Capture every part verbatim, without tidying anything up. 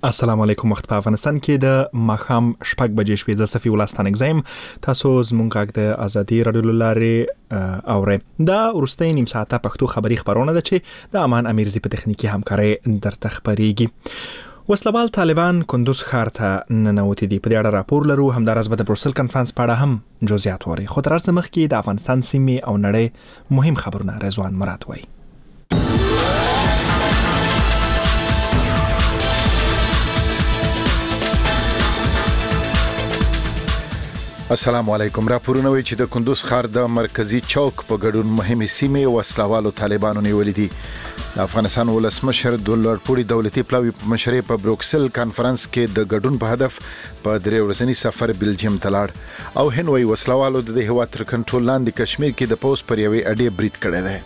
السلام علیکم. وخت په افغانستان کې د ماخام شپږ بجې شوې. د صفي ولستان اگزایم تاسو زموږ غږ د ازادي رادیو لارې اورئ. دا ورستۍ نیم ساعته پښتو خبري خبرونه ده چې د امان امیرزي په تخنیکی همکاري درته خبريږي. وسلوال طالبان کندوز ښار ته ننوتي دي. په دې اړه راپور لرو. همدارس به د بروسل کنفرانس په اړه هم جزئیات وری. خو تر څو مخکې د افغانستان سیمې او نړۍ مهم خبرونه رضوان مراد وایي. السلام علیکم. راپورونه وی چې د کندوز ښار د مرکزی چوک په ګډون مهمه سیمه وسلوالو طالبانو نیولې دي. د افغانستان ولسمشر دولرپوري دولتي پلاوی په مشرۍ په بروکسل کانفرنس کې د ګډون په هدف په درې ورځنی سفر بلجیم ته لاړ او هنوي وسلوالو د هیواد تر کنټرول لاندې کشمیر کې د پوس پر یوې اډې بریټ کړی دی.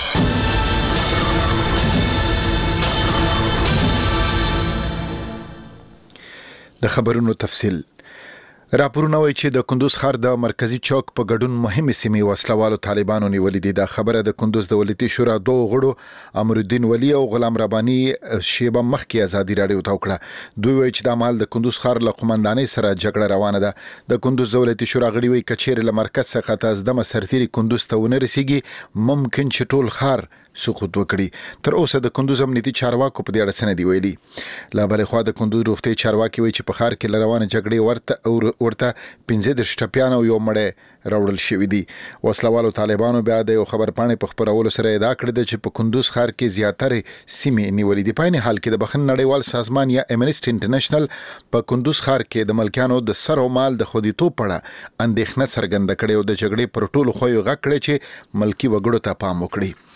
د خبرونو تفصیل. راپورونه وایي چې د کندوز ښار د مرکزی چوک په ګډون مهمه سیمه وسلوالو طالبانو نیولې دي. دا خبره د کندوز د ولایتي شورا دوه غړو امرالدین ولی او غلام ربانی شیبه مخکې ازادي راډیو ته وکړه. دوی وایي چې د مال د کندوز ښار له قومندانۍ سره جګړه روانه ده. د کندوز د ولایتي شورا غړي وایي کچېر له مرکز څخه تاسو سرتيري کندوز ته ونه رسیږي ممکن چې ټول ښار سقوط وکړي. تر اوسه د کندوز امنیتي چارواکو په دې اړه څه نه دی ویلي. لا بل خو د کندوز روغتي چارواکي وایي چې په ښار کې روانه جګړې ورته او ورته پنځه د شټپیان او یو مړی راوړل شوې دي. وسلوالو طالبانو بیا د یو خبر پاڼې په خبرولو سره ادعا کړې چې په کندوز ښار کې زیاتره سیمې نیولې دي. په عین حال کې د بخښنې نړیوال سازمان یا امنیسټي انټرنیشنل په کندوز ښار کې د ملکیانو د سر او مال د خودیتوب په اړه اندېښنه څرګنده کړې او د جګړې پر ټولو خویو غږ کړی چې ملکی وګړو ته پام وکړي.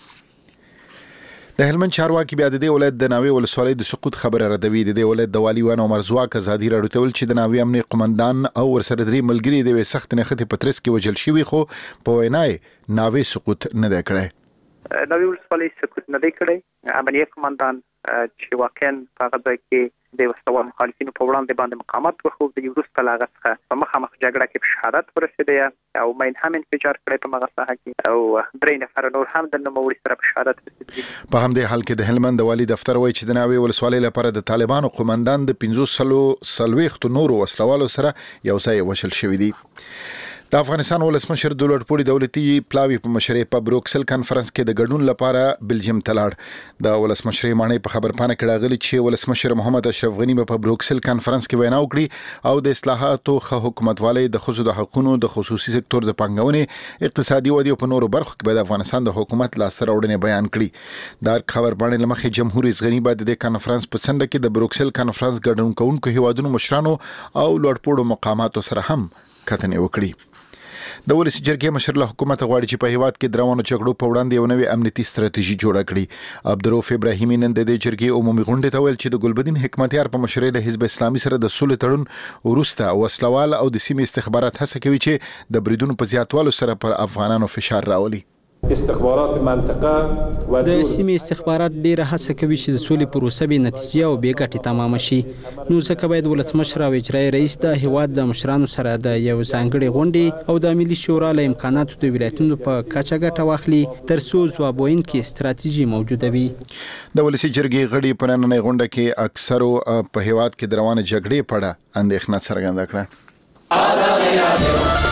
د هلمند چارواکي بیا د دې ولایت د ناوې ولسوالۍ د سقوط خبره ردوي. د دې ولایت د والي وان عمر زواک ازادي راډیو ته ویل چې د ناوې امنیت قومندان او ورسره درې ملګري د وې سخت نښتې په ترڅ کې وجل شوي خو په وینای ناوې سقوط نه دی کړی. ناوې ولسوالۍ سقوط نه دی کړی. امنیت قومندان چې واقعا په هغه ځای کې د وسلوال مخالفینو په وړاندې باندې مقاومت وکړ. د وروسته له هغه څخه په مخامخ جګړه کې په شهادت ورسېدی او مین هم انفجار کړی په هغه ساحه کې او درې نفر نور هم د نوموړي سره په شهادت رسېدلي. په همدې حال کې د هلمند والي دفتر وایي چې د ناوې ولسوالۍ لپاره د طالبانو قومندان د پنځوس سلو څلوېښتو نورو وسلوالو سره یو ځای وشل شوي دي. د افغانستان ولسمشر دولرپوري دولتي پلاوی په مشرۍ په بروکسل کانفرنس کې د ګډون لپاره بلجیم ته لاړ. د ولسمشرۍ معنی په خبر پاڼه کې راغلي چې ولسمشر محمد اشرف غنی په بروکسل کانفرنس کې وینا وکړي او د اصلاحاتو خو حکومتوالي د خصوصي د حقوقو د خصوصي سکتور د پنګونې اقتصادي ودی په نورو برخو کې د افغانستان د حکومت لاسته راوړنې بیان کړي. دا خبر پاڼه لمخې جمهور رئیس غنی بعد د کانفرنس په څنډه کې د بروکسل کانفرنس ګډون کوونکو هیوادونو مشرانو او لوړپوړو مقاماتو سره هم کتنې وکړي. د ولسی جرګې مشر له حکومت غواړي چې په هیواد کې دروانو جګړو په وړاندې یو نوې امنیتي ستراتیژي جوړه کړي. عبدالرؤف ابراهیمي نن د دې جرګې عمومي غونډې ته ویل چې د ګلبدین حکمتیار په مشرۍ له حزب اسلامي سره د سولې تړون وروسته وسلوال او د سیمې استخبارات هڅه کوي چې د بریدونو په زیاتوالو سره پر افغانانو فشار راولي. استخبارات منطقه و د سیمې استخبارات ډیره هڅه کوي چې د سولې پروسه به نتیجه او به ګټه تمام شي. نو ځکه باید ولسمشر او اجرایي رئیس د هیواد د مشرانو سره د یو ځانګړي غونډې او د ملي شورا له امکاناتو د ولایتونو په کچه ګټه واخلي تر څو ځوابوونکې ستراتیژي موجوده وي. د ولسی جرګې غړي په نننۍ غونډه کې اکثرو په هیواد کې روانه جګړې په اړه اندېښنه څرګنده کړه. ازادي راډیو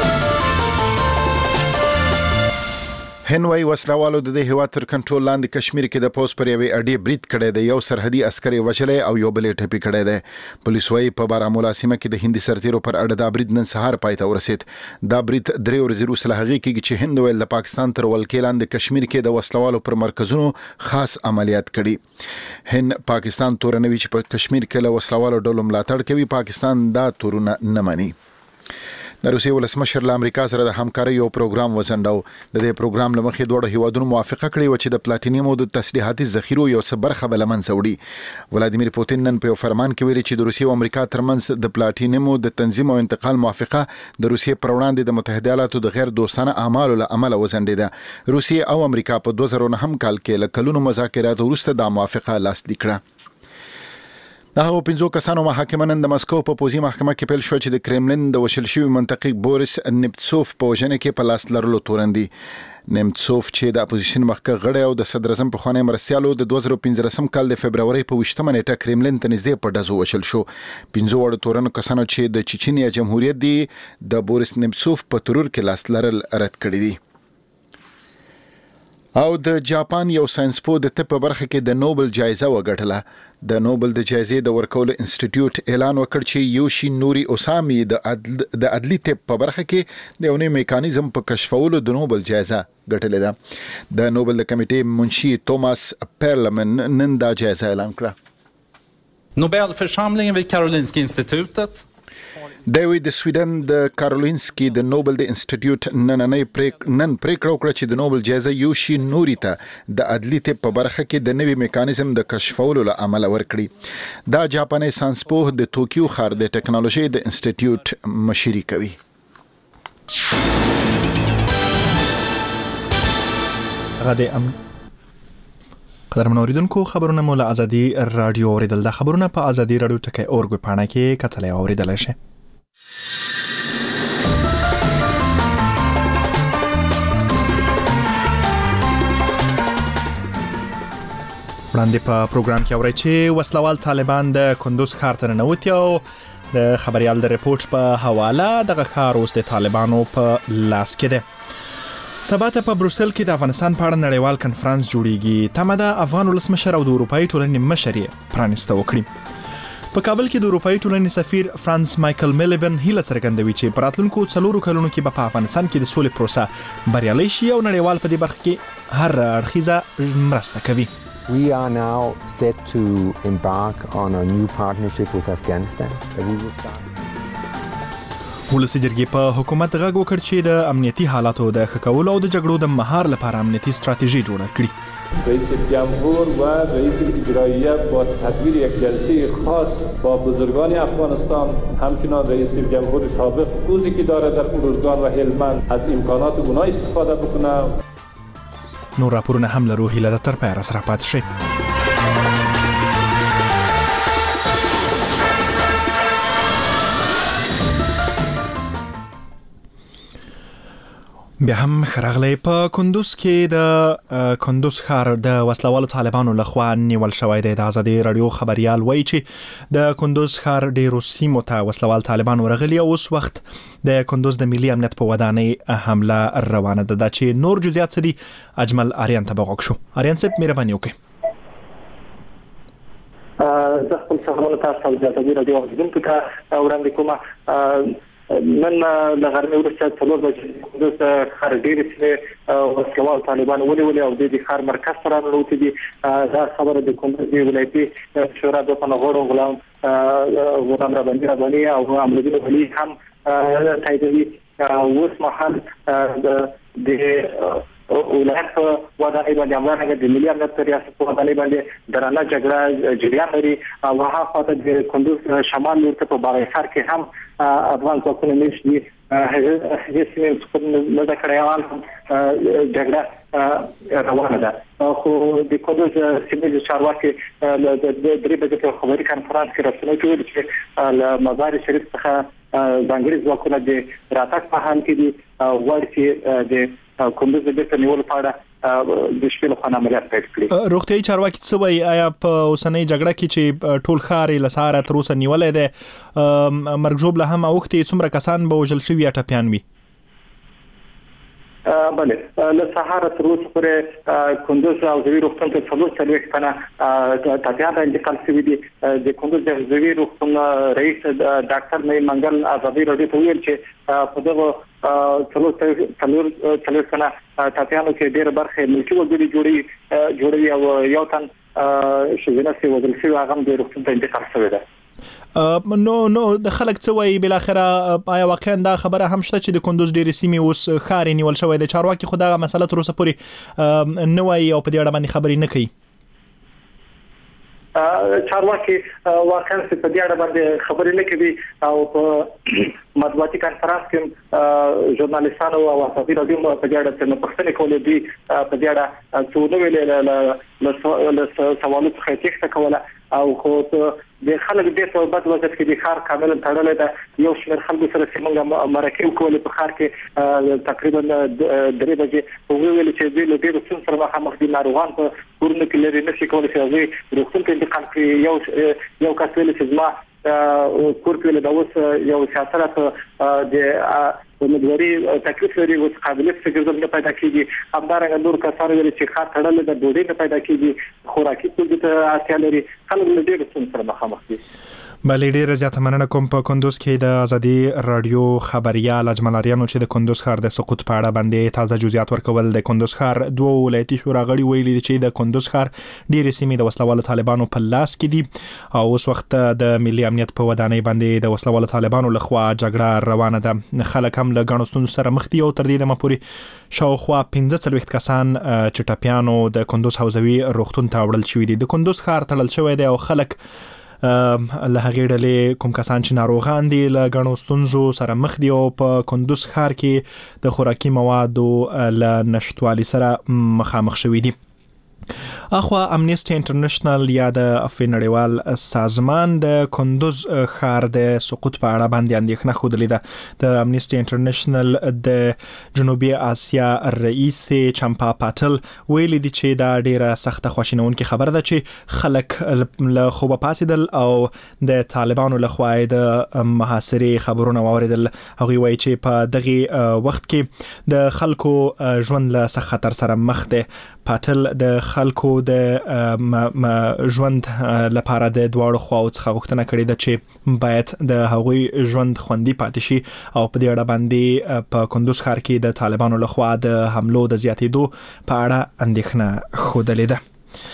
هنوي وسلوالو د هیواد تر کنټرول لاندې کشمیر کې د پوس پر یوې اډې بریټ کړی دی. یو سرحدي عسکري وشلې او یو بل ټپي کړی دی. پولیس وايي په بارامولا سیمه کې د هندي سرتیرو پر اډه د برید نن سهار پای ته ورسید. دا برید درې ورځې وروسته له هغې کېږي چې هند ویل د پاکستان تر ولکې لاندې کشمیر کې د وسلوالو پر مرکزونو خاص عملیات کړي. هند پاکستان تورنوي چې په کشمیر کې له وسلوالو ډلو ملاتړ کوي. پاکستان دا تورونه نه مني. د روسیې ولسمشر له امریکا سره د همکارۍ یو پروګرام وځنډاو. د دې پروګرام لمخې دوه هیوادونو موافقه کړې و چې د پلاټینیم او د تسلیحاتي ذخیرو یو څه برخه بل منځ وړي. ولادیمیر پوتین نن په یو فرمان کې ویلي چې د روسیې او امریکا ترمنځ د پلاټینیم او د تنظیم او انتقال موافقه د روسیې پر وړاندې د متحده ایالاتو د غیر دوستانه اعمالو له امله وځنډېده. روسیې او امریکا په دوه زره نهم کال کې له کلونو مذاکراتو وروسته د موافقه لاسلیک کړه. د هغو پنځو کسانو محاکمه نن د مسکو په پوځي محکمه کې پیل شو چې د کرملین د وشل شوي منطقي بوریس نیمتسوف په وژنه کې په لاس لرلو تورن دي. نیمتسوف چې د اپوزیشن مخکې غړی او د صدر اعظم پخوانی مرستیالو د دوه زره پنځلسم کال د فبرورۍ په اووه نیټه کرملین ته نږدې په ډزو وشل شو. پنځو واړو تورنو کسانو چې د چچنیا جمهوریت دی د بوریس نیمتسوف په ترور کې لاس لرل رد کړی دي. او د جاپان یو ساينسپوه د طب په برخه کې د نوبل جایزه وګټله. د نوبل د جایزې د ورکولو انسټیټیوټ اعلان وکړ چې یوشي نوري اوسامي د عدل د عدلي طب په برخه کې د یو نوی میکانیزم په کشفولو د نوبل جایزه ګټلې ده. د نوبل د کمیټې منشي توماس پرلمن نن دا جایزه اعلان کړه. Nobelförsamlingen vid Karolinska institutet دوی د سویډن د کارولینسکي د نوبل د انسټیټیوټ نننۍ پریک نن پریکړه وکړه چې د نوبل جایزه یوشي نوري ته د عدلي طب په برخه کې د نوي میکانیزم د کشفولو له امله ورکړي. دا جاپاني ساينسپوه د توکیو ښار د ټکنالوژي د انسټیټیوټ مشري کوي. غدي ام قدرمن اوریدونکو خبرونه مو له ازادي رادیو اوریدل. د خبرونه په ازادي رادیو ټکی اورګ پاڼه کې کتلې اوریدل شي. وړاندې په پروګرام کې اورئ چې وسلوال طالبان د کندوز ښار ته ننوتي او د خبريال د ریپورت په حواله دغه ښار اوس د طالبانو په لاس کې دی. سبا ته په بروسل کې د افغانستان په اړه نړیوال کنفرانس جوړیږي. تمه ده افغان ولسمشر او د اروپאי ټولنې مشر یې پرانیسته وکړي. په کابل کې د اروپאי ټولنې سفیر فرانس مایکل میلیبن هیله څرګندوي چې په راتلونکو څلورو کلونو کې په افغانستان کې د سولې پروسه بریالۍ شي او نړیوال په دې برخه کې هر اړخیزه مرسته کوي. We are now set to embark on a new partnership with Afghanistan. We will start. ولسی جرګې په حکومت غږ وکړ چې د امنیتي حالاتو د ښه کولو او د جګړو د مهار لپاره امنیتي ستراتیژي جوړه کړي. رئیس جمهور و رئیس اجراییه با تدبیر یک جلسه خاص با بزرگان افغانستان همچنان رئیس جمهور سابق روزی که داره در ارزگان و هلمند از امکانات اونها استفاده بکنه. نور راپورونه هم لرو. هیله ده تر پایه سره پاتې شئ. بیا هم خراغلی په کندوز کې د کندوز ښار د وسلوالو طالبانو لخوا نیول شوی دی. د ازادي رادیو خبريال وایي چې د کندوز ښار ډیرو سیمو ته وسلوال طالبان ورغلي او اوس وخت د کندوز د ملي امنیت په ودانۍ حمله روانه ده. دا چې نور جزئیات څه دي اجمل آریان ته بغوښ شو. آریان صاحب مهرباني وکړئ. زه خپل سلامونه تاسو ته د ازادي رادیو اوریدونکو ته وړاندې کوم. نن د غرمې وروسته څلور بجې کندوز ښار ډېرې سیمې وسلوال طالبان ونیولې او د دې ښار مرکز ته راننوتي دي. دا خبره د کندوز ولایتي شورا د غړو غلام غلام رباني رباني او امرالدین ولی هم تاییدوي. اوس مهال د ولایت په ودانۍ باندې امرانه د ملي امنیت ریاست په ودانۍ باندې درانه جګړه جریان لري او هغه خاطر د کندوز شمال لور ته په باغیسار کې هم افغان ځواکونه نشي هغه سیمه څخه نه دا کړیوال جګړه روانه ده. خو د کندوز سیمه چارواکي د درې بجې په خبري کانفرنس کې راځي چې له مزار شریف څخه ځانګړي ځواکونه د راتګ په حال کې دي او ورته د کندوز د بیرته نیولو په اړه د شپې لخوا عملیات پیل کړي. روغتیايي چارواکي څه وایي؟ آیا په اوسنۍ جګړه کې چې ټول ښار یې له سهاره تر اوسه نیولی دی مرګ ژوبله هم اوښتې څومره کسان به وژل شوي یا ټپیان وي؟ بله له سهاره تر اوسه پورې کندوز او زوی روغتون ته څلور څلوېښت تنه ټپیان راانتقال شوي دي. د کندوز د زوی روغتون رئیس ډاکټر نعیم منګل ازادي رادیو ته وویل چې په دغه څلور څلوېښت تنه ټپیانو کې ډېره برخه ملکي وګړي جوړوي جوړوي او یو تن ښځینه چې وژل شوی هغه هم د روغتون ته انتقال شوی ده. نو نو د خلک څه وایي بالاخره؟ آیا واقعا دا خبره هم شته چې د کندوز ډېرې سیمې اوس ښار یې نیول شوی دی؟ چارواکي خو دغه مسله تر اوسه پورې نه وایي او په دې اړه باندې خبرې نه کوي. چارواکي واقعا په دې اړه باندې خبرې نه کوي او په مطبوعاتي کانفرنس کې ژورنالیستانو او ازادي رادیو په دې اړه څه پوښتنې کولې دي. په دې اړه څو نو ویل له سوالو څخه تېښته کوله او خو د خلک د په بد وخت کې د خار کامل تړلې ده یو شمېر خلکو سره چې موږ مرکه وکړو په خار کې تقریبا درې بجې ویل چې د ډېر څه سره مخامخ دي ناروغان په کورونه کې لري نشي کولای چې هغه روغتون ته انتقال کړي یو یو کس ویل چې ما کور کې له اوس یو سیاست د ومدوري تکلیف لري او قابلیت څخه نه پیدا کیږي همدارنګه نور کسان ویل چې خاط تړل د ډوډۍ نه پیدا کیږي خوراکي توکو ته اړتیا لري خلک له ډېر څه سره مخامخ دي. بلې ډېر زیاته مننه کوم په کندوز کې د ازادي رادیو خبريال اجمل اریانو چې د کندوز ښار د سقوط په اړه باندې تازه جزئیات ورکول. د کندوز ښار دوه ولایتي شورا غړي ویلي چې د کندوز ښار ډېرې سیمې د وسلوالو طالبانو په لاس کې دي او اوس وخت د ملي امنیت په ودانۍ باندې د وسلوالو طالبانو لخوا جګړه روانه ده. خلک هم له ګڼو ستونزو سره مخ دي او تر دې دمه پورې شاوخوا پنځه څلوېښت کسان چې ټپیانو د کندوز حوزوي روغتون ته وړل شوي دي. د کندوز ښار تړل شوی دی او خلک له هغې ډلې کوم کسان چې ناروغان دي له ګڼو ستونزو سره مخ دي او په کندوز ښار کې د خوراکي موادو له نشتوالي سره مخامخ شوي دي. اخوا امنیسټي انټرنیشنل یا د عفوي نړیوال سازمان د کندوز ښار د سقوط په اړه باندې اندېښنه ښودلې ده. د امنیسټي انټرنیشنل د جنوبي اسیا رئیس چمپا پاتل ویلي دي چې دا ډیره سخته خواشینونکې خبره ده چې خلک له خوبه پاسېدل او د طالبانو لخوا د محاصرې خبرونه واوریدل. هغوی وایي چې په دغه وخت کې د خلکو ژوند له سخت خطر سره مخ دی. پاتل د خلکو د ژوند لپاره د دواړو خواو څخه غوښتنه کړې ده چې باید د هغوی ژوند خوندي پاتې شي او په دې اړه باندې په کندوز ښار کې د طالبانو لخوا د حملو د زیاتېدو په اړه اندېښنه ښودلې ده.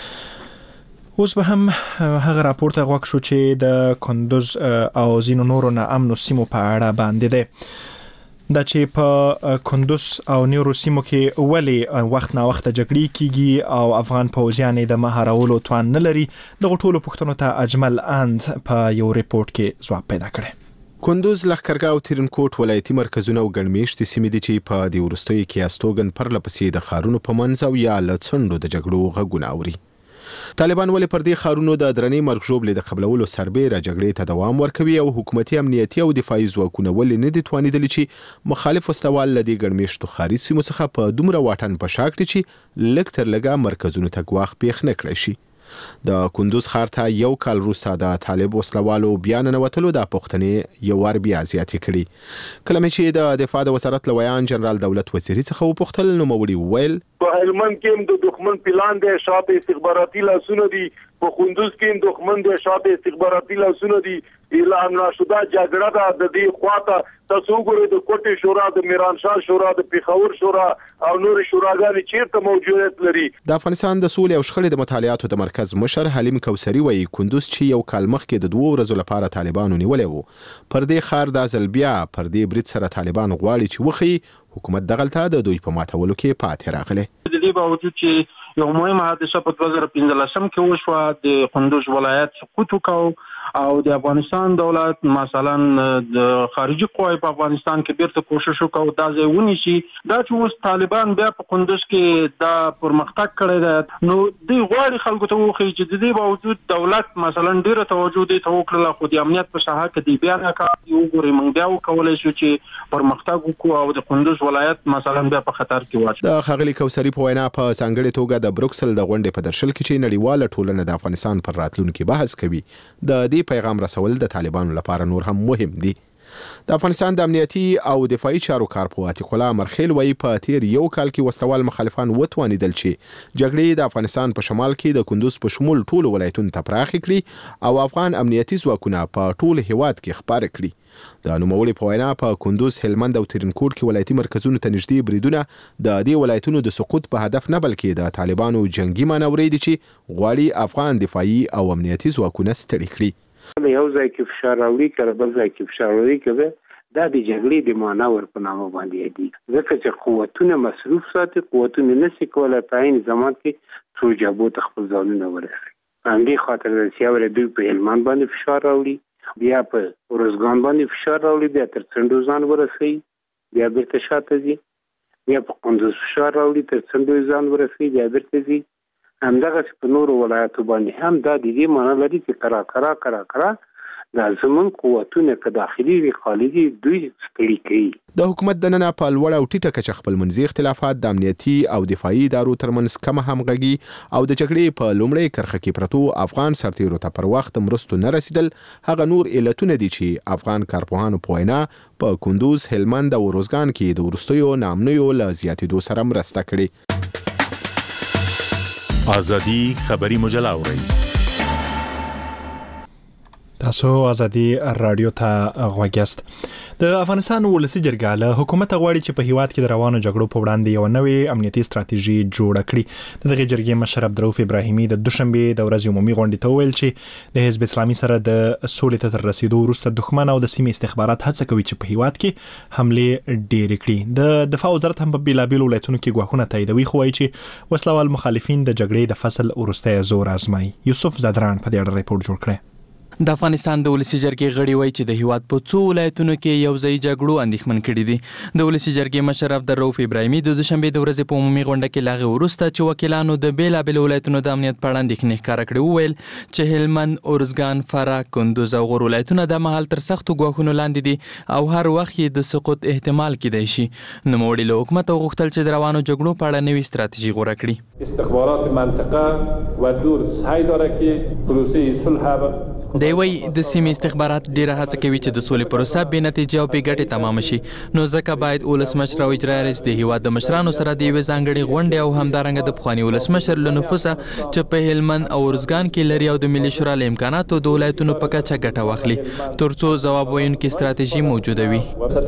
اوس به هم هغه راپور ته غوږ شو چې د کندوز او ځینو نورو ناامنو سیمو په اړه باندې ده. دا چې په کندوز او نورو سیمو کې ولې وخت نا وخت جګړې کیږي او افغان پوځیان د مهارولو توان نه لري، دغه ټولو پوښتنو ته اجمل اند په یو ریپورت کې ځواب پیدا کړی. کندوز، لښکرګاه او ترینکوټ ولایتي مرکزونه او ګڼمېشتې سیمې دي چې په دې وروستیو کې استوګن پرله پسې د ښارونو په منځ او یا له څنډو د جګړو غږونه اوري. طالبان ولې پر دې ښارونو د درنې مرګ ژوبلې د قبلولو سربېره جګړې ته دوام ورکوي او حکومتي امنیتي او دفاعي ځواکونه ولې نه دي توانېدلي چې مخالف وسلوال له دې ګڼمېشتو ښاري سیمو څخه په دومره واټن په شا کړي چې لږ تر لږه مرکزونو ته ګواښ پېښ نه کړی شي. د کندوز ښار ته یو کال وروسته د طالب وسلوالو بیا ننوتلو دا پوښتنې یو وار بیا زیاتې کړي. کله مې چې د دفاع د وزارت له ویان جنرال دولت وزیري څخه وپوښتل، نوموړي وویل په هلمند کې هم د دښمن پلان دی، شاته استخباراتي لاسونه دي، په کندوز کې هم دښمن دی، شاته استخباراتي لاسونه دي. اعلان نشده جګړه ده د دې خواته. تاسو وګورئ د کوټې شورا، د میرانشاه شورا، د پیښور شورا او نور شوراګانې چیرته موجودیت لري. د افغانستان د سولې او شخړې د مطالعاتو د مرکز مشر حلیم کوثري وایي کندوز چې یو کال مخکې د دوه ورځو لپاره طالبانو نیولی وو، پر دې ښار دا ځل بیا پر دې برید سره طالبان غواړي چې وښيي حکومت دغلته د دوی په ماتولو کې پاتې راغلی. د دې باوجود چې یو مهمه حادثه په دوه زره پنځلسم کې وشوه، د کندوز ولایت سقوط وکړ او د افغانستان دولت مثلا د خارجي قوای په افغانستان کې بیرته کوشش وکړ دا ځای ونیسي. دا چې اوس طالبان بیا په کندوز کې دا پرمختګ کړی دی، نو دوی غواړي خلکو ته وښيي چې د دې باوجود دولت مثلا ډیره توجه دې ته وکړله، خو د امنیت په ساحه کې دی بیا ناکام دي. وګورئ موږ بیا وکولی شو چې پرمختګ وکړو او د کندوز ولایت مثلا بیا په خطر کې واچوو. د ښاغلي کوثري په وینا په ځانګړې توګه د بروکسل د غونډې په درشل کې چې نړیواله ټولنه د افغانستان پر راتلونکي بحث کوي، د دې پیغام رسول د طالبانو لپاره نور هم مهم دي. د افغانستان د امنیتي او دفاعي چارو کارپو عتیق الله مرخیل وایي په تیر یو کال کې وسلوال مخالفان وتوانېدل چې جګړې د افغانستان په شمال کې د کندوز په شمول ټولو ولایتونو ته پراخې کړي او افغان امنیتي ځواکونه په ټول هیواد کې خپاره کړي. د نوموړي په وینا په کندوز، هلمند او ترینکوټ کې ولایتي مرکزونو ته نږدې بریدونه د دې ولایتونو د سقوط په هدف نه بلکې د طالبانو جنگي مانورې دي چې غواړي افغان دفاعي او امنیتي ځواکونه ستړي کړي. یو ځای کې فشار راوړي، کله بل ځای کې فشار راوړي، کوي دا د جګړې د مانور په نامه باندې دي، ځکه چې قوتونه مصروف ساتي، قوتونه نشي کولای په عین زمان کې څو جبهو ته خپل ځانونه ورسوي. همدې خاطر د سیاوره دوی په هلمند باندې فشار راوړي، بیا په ورزګان باندې فشار راوړي، بیا تر څنډو ځان ورسوي، بیا بیرته شاته ځي، بیا په کندوز فشار راوړي، تر څنډو ځان ورسوي، بیا بیرته ځي. همدغه په نورو ولایتو باندې هم دا د دې معنی لري چې کرا کرا کرا کرا د زمون قوتونه که داخلي وي خارجي دوی ستړي کوي. د حکومت د نن په لوړ او ټیټه کچه خپل منځي اختلافات د امنیتي او دفاعي ادارو ترمنځ کم همغږي او د جګړې په لومړۍ کرخه کې پرتو افغان سرتیرو ته پر وخت مرستو نه رسیدل هغه نور علتونه دي چې افغان کارپوهانو په وینا په کندوز، هلمند او روزګان کې د وروستیو نامنیو له زیاتېدو سره مرسته کړې. ازادي خبري مجله اورئ. تاسو ازادي رادیو ته غوږ یاست. د افغانستان ولسی جرګه له حکومت غواړي چې په هیواد کې د روانو جګړو په وړاندې یو نوې امنیتي ستراتیژي جوړه کړي. دغه جرګې مشر عبدالرؤف ابراهیمي د دوشنبه د ورځې عمومي غونډې ته ویل چې د حزب اسلامي سره د سولې ته تر رسیدو وروسته دښمن او د سیمې استخبارات هڅه کوي چې په هیواد کې حمله ډېرې کړي. د دفاع وزارت هم په بیلابیلو ولایتونو کې ګواښونه تاییدوي، خو وایي چې وسلوال مخالفین د جګړې د فصل وروسته زور آزمایي. یوسف زادران په دې اړه ریپورت جوړ کړی. د افغانستان د ولسی جرګې غړي وایي چې د هیواد په څو ولایتونو کې یو ځای جګړو اندېښمن کړي دي. د ولسی جرګې مشر عبدالرؤف ابراهیمي د دوشنبه د ورځې په عمومي غونډه کې لاغه وروسته چې وکیلانو د بیلابیلو ولایتونو د امنیت په اړه اندېښنې ښکاره کړې وویل چې هلمند، اورزګان، فراه، کندوز او غور ولایتونه د مهال تر سختو ګواښونو لاندې دي او هر وخت یې د سقوط احتمال کېدای شي. نوموړي له حکومت غوښتل چې د روانو جګړو په اړه نوې ستراتیژي غوره کړي. استخبارات منطقه و دور سعی داره که پروسه صلح دی وایي د سیمې استخبارات ډېره هڅه کوي چې د سولې پروسه بې نتیجې او بې ګټې تمام شي، نو ځکه باید ولسمشر او اجرایي رئیس د هیواد د مشرانو سره د یوې ځانګړې غونډې او همدارنګه د پخواني ولسمشر له نفوذه چې په هلمند او ارزګان کې لري او د ملي شورا له امکاناتو د ولایتونو په کچه ګټه واخلي تر څو ځواب ویونکې ستراتیژي موجوده وي.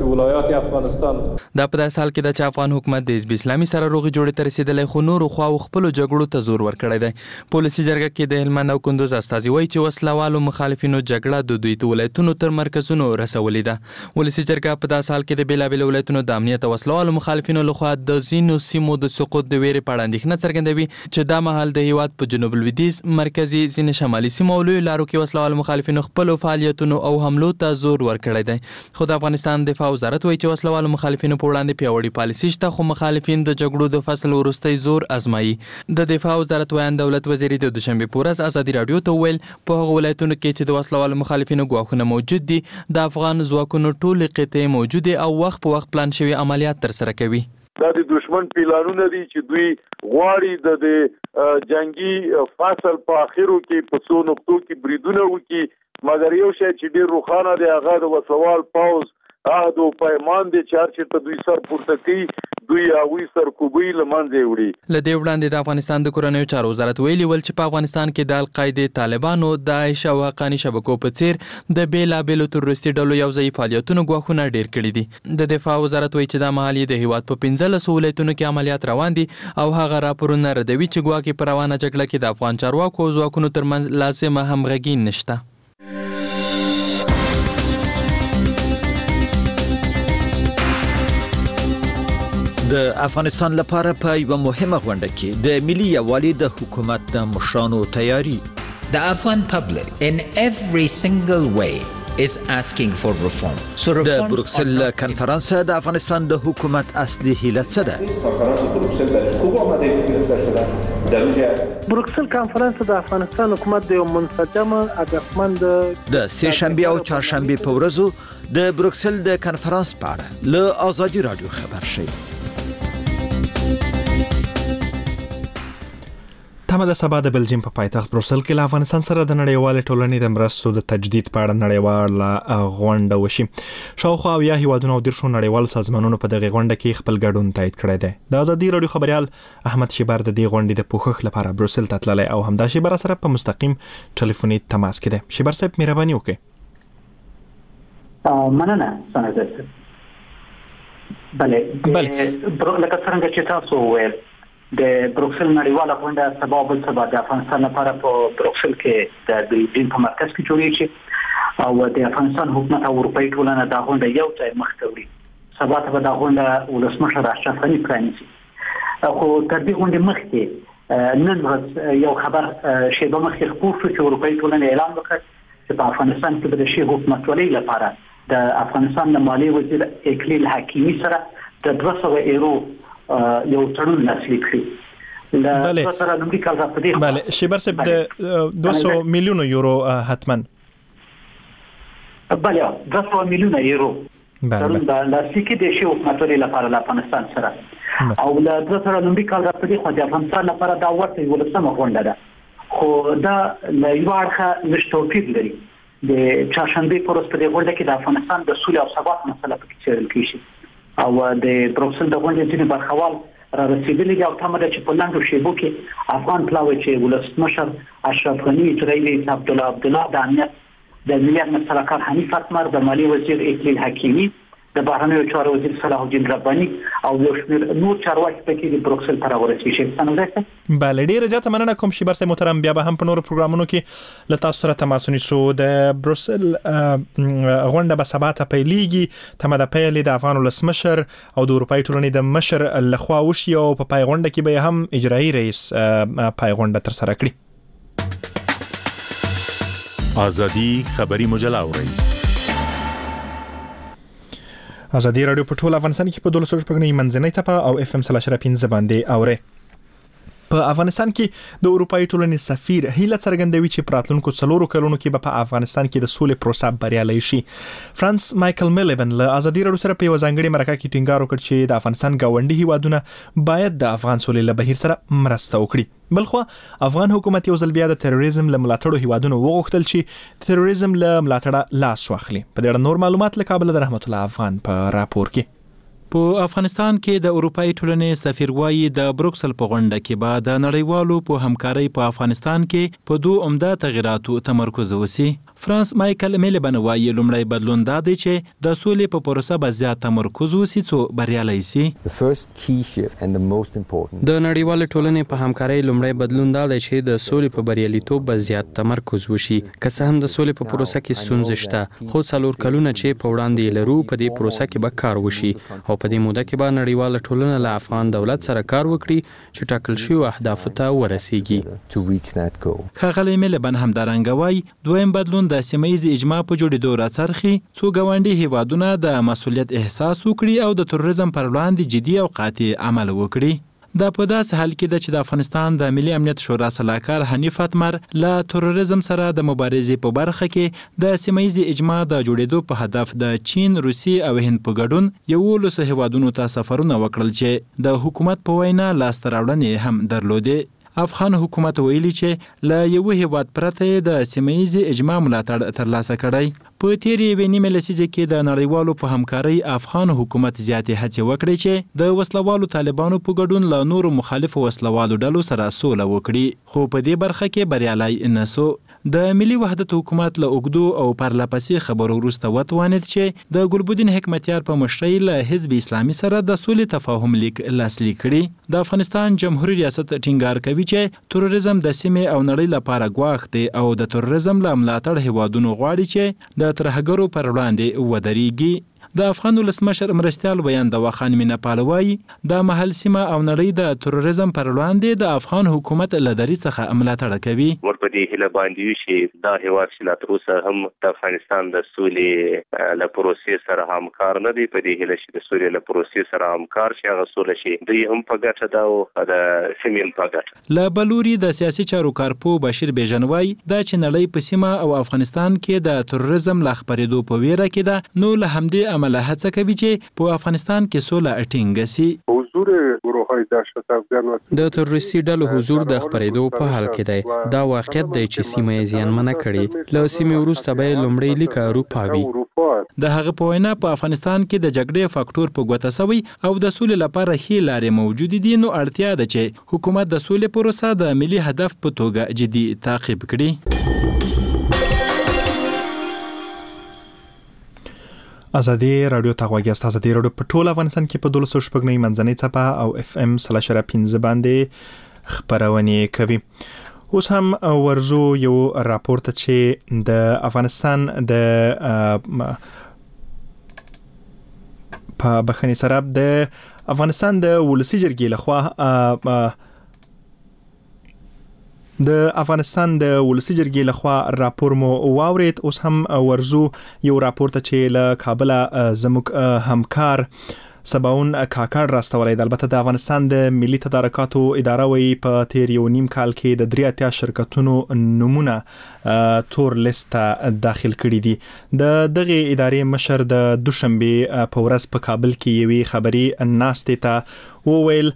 دا په داسې حال کې ده چې افغان حکومت د حزب اسلامي سره روغې جوړې ته رسېدلی، خو نورو خواو خپلو جګړو ته زور ورکړی دی. په ولسي جرګه کې د هلمند او کندوز استازي وایي چې وسلوالو مخالفینو جګړه د دوی د ولایتونو تر مرکزونو رسولې ده. ولسي جرګه په داسې حال کې د بیلابیلو ولایتونو د امنیت او وسلوالو مخالفینو لخوا د ځینو سیمو د سقوط د ویرې په اړه اندېښنه څرګندوي چې دا مهال د هیواد په جنوب لویدیځ، مرکزي، ځینې شمالي سیمو او لویو لارو کې وسلوالو مخالفینو خپلو فعالیتونو او حملو ته زور ورکړی دی. خو د افغانستان دفاع وزارت وایي چې وسلوالو مخالفینو په وړاندې پیاوړې پالیسي شته، خو مخالفین د جګړو د فصل وروستی زور آزمایي. د دفاع وزارت ویاند دولت وزیري د دوشنبه په ورځ ازادي رادیو ته وویل په هغو ولایتونو کې چې د وسلوالو مخالفینو ګواښونه موجود دي د افغان ځواکونو ټولې قطعې موجودې او وخت په وخت پلان شوي عملیات ترسره کوي. دا د دشمن پلانونه دي چې دوی غواړي د جنگي فصل په اخرو کې په څو نقطو کې بریدونه وکړي، مګر یو شی چې ډېر روښانه دی هغه د وسوال پوز عهد او پیمان دي چې هر چېرته دوی سر پورته کوي دوی هغوی سرکوبۍ له منځه وړي. له دې وړاندې د افغانستان د کورنیو چارو وزارت ویلي ول چې په افغانستان کې د القاعدې، طالبانو، داعش او حقاني شبکو په څیر د بیلابیلو تروریستي ډلو یوځایي فعالیتونو ګواښونه ډېر کړي دي. د دفاع وزارت وایي چې دا مهال یې د هیواد په پنځلسو ولایتونو کې عملیات روان دي او هغه راپورونه ردوي چې ګواکې په روانه جګړه کې د افغان چارواکو او ځواکونو ترمنځ لازمه همغږي نشته. د افغانستان لپاره په یوه مهمه غونډه کې د ملي یووالي د حکومت د مشرانو تیاری. The Afghan public in every single way is asking for reform. So د بروکسل کنفرانس د افغانستان د حکومت اصلي هیله څه ده؟ بروکسل کنفرانس د افغانستان حکومت د منسجم هدفمند د سه شنبه او چهارشنبه په ورځو د بروکسل د کنفرانس په اړه له ازادي رادیو خبر شي. تمه د سبا د بلجیم په پایتخت بروسل کې له افغانستان سره د نړیوال ټولنې د مرستو د تجدید په اړه نړیواله غونډه وشي. شاوخوا اویا هیوادونو او دیرشو نړیوال سازمانونو په دغه غونډه کې خپل ګډون تایید کړی دی. د ازادي رادیو خبريال احمد شیبر د دې غونډې د پوښښ لپاره بروسل ته تللی او همدا شیبر سره په مستقیم ټلیفوني تماس کې دی. شیبر صاحب مهرباني وکړئ. مننه سنځه. بله بله لکه څنګه چې تاسو وویل د بروکسل نړیواله غونډه سبا بل سبا د افغانستان لپاره په بروکسل کې د بلجیم په مرکز کې جوړیږي او د افغانستان حکومت او اروپאי ټولنه دا غونډه یو ځای مخ ته وړي. سبا ته دا غونډه ولسمشر اشرف غني پرانیسي. خو تر دې غونډې مخکې نن ورځ یو خبر شیبه مخکې خپور شو چې اروپאי ټولنه اعلان وکړ چې په افغانستان کې د شي حکومتولۍ لپاره د افغانستان د مالی وزیر اکلیل حکیمی سره د دوه سوه ایرو یو تړون لاسلیک کړی. بله سره لومړي کال را پدې بله شیبر صاحب د دوه سوه میلیون یورو حتما بله دوه سوه میلیون یورو بله دا لاسیکي د شی حکومتولې لپاره د افغانستان سره او له دوه سره لومړي کال را پدې خو د افغانستان لپاره دا ورته ولسمه غونډه ده خو دا له یو اړخه نش توپیر لري د چهارشنبه پر ورځ په دې غونډه کې د افغانستان د سولې او ثبات مسله پکې څیړل کیږي او د بروکسل د غونډې ځینې برخوال را رسیدلي او تمه ده چې په لاندو شیبو کې افغان پلاوی چې ولسمشر اشرف غنی رئیس عبدالله عبدالله د امنیت د ملي امنیت سلاکار حنیف اتمر د مالی وزیر اقلیل حکیمی د بهرنیو چارو وزیر صلاح الدین ربانی او یو شمېر نور چارواکي پکې د بروکسل ته راورسېږي شي څنګه بله ډیره زیاته مننه کوم شیبر صاحب محترم بیا به هم په نورو پروګرامونو کې له تاسو سره تماس ونیسو د بروکسل غونډه به سبا ته پیلیږي تمه ده پیل د افغان ولسمشر او د اروپایي ټولنې د مشر لخوا وشي او په پای غونډه کې به هم اجرایي رئیس پای غونډه ترسره کړي. ازادي خبري مجله اورئ. ازادي رادیو په ټول افغانستان کې په دولس شپږ منځنۍ ټاپه او اف ام سلاشره پنځه باندې اورئ. په افغانستان کې د اروپایي ټولنې سفیر هیله څرګندوي چې په راتلونکو څلورو کلونو کې به په افغانستان کې د سولې پروسه بریالۍ شي. فرانس مایکل میلیبن له ازادي رادیو سره په یو ځانګړي مرکه کې ټینګار وکړ چې د افغانستان ګاونډي هیوادونه باید د افغان سولې له بهیر سره مرسته وکړي. بلخو افغان حکومت یو ځل بیا د تروریزم له ملاتړو هیوادونو وغوښتل چې تروریزم له ملاتړه لاس واخلي. په دې اړه نور معلومات له کابل د رحمت الله افغان په راپور کې. په افغانستان کې د اروپایي ټولنې سفیر وایي د بروکسل په غونډه کې به د نړیوالو په همکارۍ په افغانستان کې په دوه عمده تغیراتو تمرکز وشي. فرانس مایکل میلیبن وایي لومړی بدلون دا دی چې د سولې په پروسه به زیات تمرکز وشي څو بریالۍ شي. د نړیوالو ټولنې په همکارۍ لومړی بدلون دا دی چې د سولې په بریالیتوب به زیات تمرکز وشي. که څه هم د سولې په پروسه کې ستونزې شته خو څلور کلونه چې په وړاندې لرو په دې پروسه کې به کار وشي او په دې موده کې به نړیواله ټولنه له افغان دولت سره کار وکړي چې ټاکل شوي اهدافو ته ورسیږي. ښاغلی میلیبن همدارنګه وایي دویم بدلون د سیمه ییز اجماع په جوړېدو راڅرخي څو ګاونډي هیوادونه د مسؤلیت احساس وکړي او د تروریزم پر وړاندې جدي او قاطع عمل وکړي. دا په داسې حال کې ده چې د افغانستان د ملي امنیت شورا سلاکار حنیف اتمر له تروریزم سره د مبارزې په برخه کې د سیمه ییز اجماع د جوړېدو په هدف د چین، روسیې او هند په ګډون یولسو هیوادونو ته سفرونه وکړل چې د حکومت په وینا لاسته راوړنې هم درلودې. افغان حکومت ویلي چې له یو هیواد پرته د سیمه ییز اجماع ملاتړ ترلاسه کړی. په تیرې یوې نیمې لسیزې کې د نړیوالو په همکارۍ افغان حکومت زیاتې هڅې وکړې چې د وسلوالو طالبانو په ګډون له نورو مخالفو وسلوالو ډلو سره سوله وکړي خو په دې برخه کې بریالی نه سو. د ملي وحدت حکومت له اوږدو او پرلپسې خبرو وروسته وتوانید چې د ګلبدین حکمتیار په مشرۍ له حزب اسلامي سره د سولې تفاهم لیک لاسلیک کړي. د افغانستان جمهوریت ریاست ټینګار کوي چې تروریزم د سیمې او نړۍ لپاره ګواښ دی او د تروریزم له ملاتړ هیوادونو غواړي چې د ترهګرو پر وړاندې ودرېږي. د افغان ولسمشر مرستیال ویاندوه خان مینه پال وایي د محل سیمه او نړۍ د تروریزم پر وړاندې د افغان حکومت له درې څخه ملاتړ کوي. ورپدې هیله باندې چې دا هیواد چې لا تر اوسه هم د افغانستان د سولې له پروسې سره همکار نه دی، په دې هیله چې د سولې له پروسې سره همکار شي هغه سوله شي دوی هم په ګټه ده او د سیمې په ګټه. له بلوري د سیاسي چارو کارپو بشیر بیژن وایي دا چې نړۍ په سیمه او افغانستان کې د تروریزم له خپرېدو په ویره کې ده نو له همدې له هڅه کوي چې په افغانستان کې سوله ټینګه شي. حضور گروه‌های دهشت افغان د تروریستي ډلو حضور د خپرېدو په حال کې دی. دا واقعیت دی چې سیمه یې زیانمنه کړي. له سیمې وروسته به لومړی لیک اروپا وي. د هغه په وینا په افغانستان کې د جګړې فاکټور په ګوته سوی او د سولې لپاره ښې لارې موجود دي نو اړتیا ده چې حکومت د سولې پروسه د ملي هدف په توګه جدي تعقیب کړي. ازادي رادیو تغواګي است. ازادي رادیو په ټول افغانستان کې په دولس شپږ منځنۍ ټاپه او اف ام سلاشره پنځه باندې خبرونه کوي. اوس هم ورزو یو راپورټ چې د افغانستان د په بخنی سره د افغانستان د ولسی جرګې لخوا د افغانستان د ولسی جرګې لخوا راپور مو واورید. اوس هم ورزو یو راپورټ چې له کابل زموږ همکار سباون کاکړ راستولای. البته د افغانستان د ملي تدارکاتو اداره وی په تیر یو نیم کال کې د درې اتیا شرکتونو نمونه تور لیست داخل کړي دي. د دغه ادارې مشر د دوشنبه په ورځ په کابل کې یوې خبري ناستې ته وویل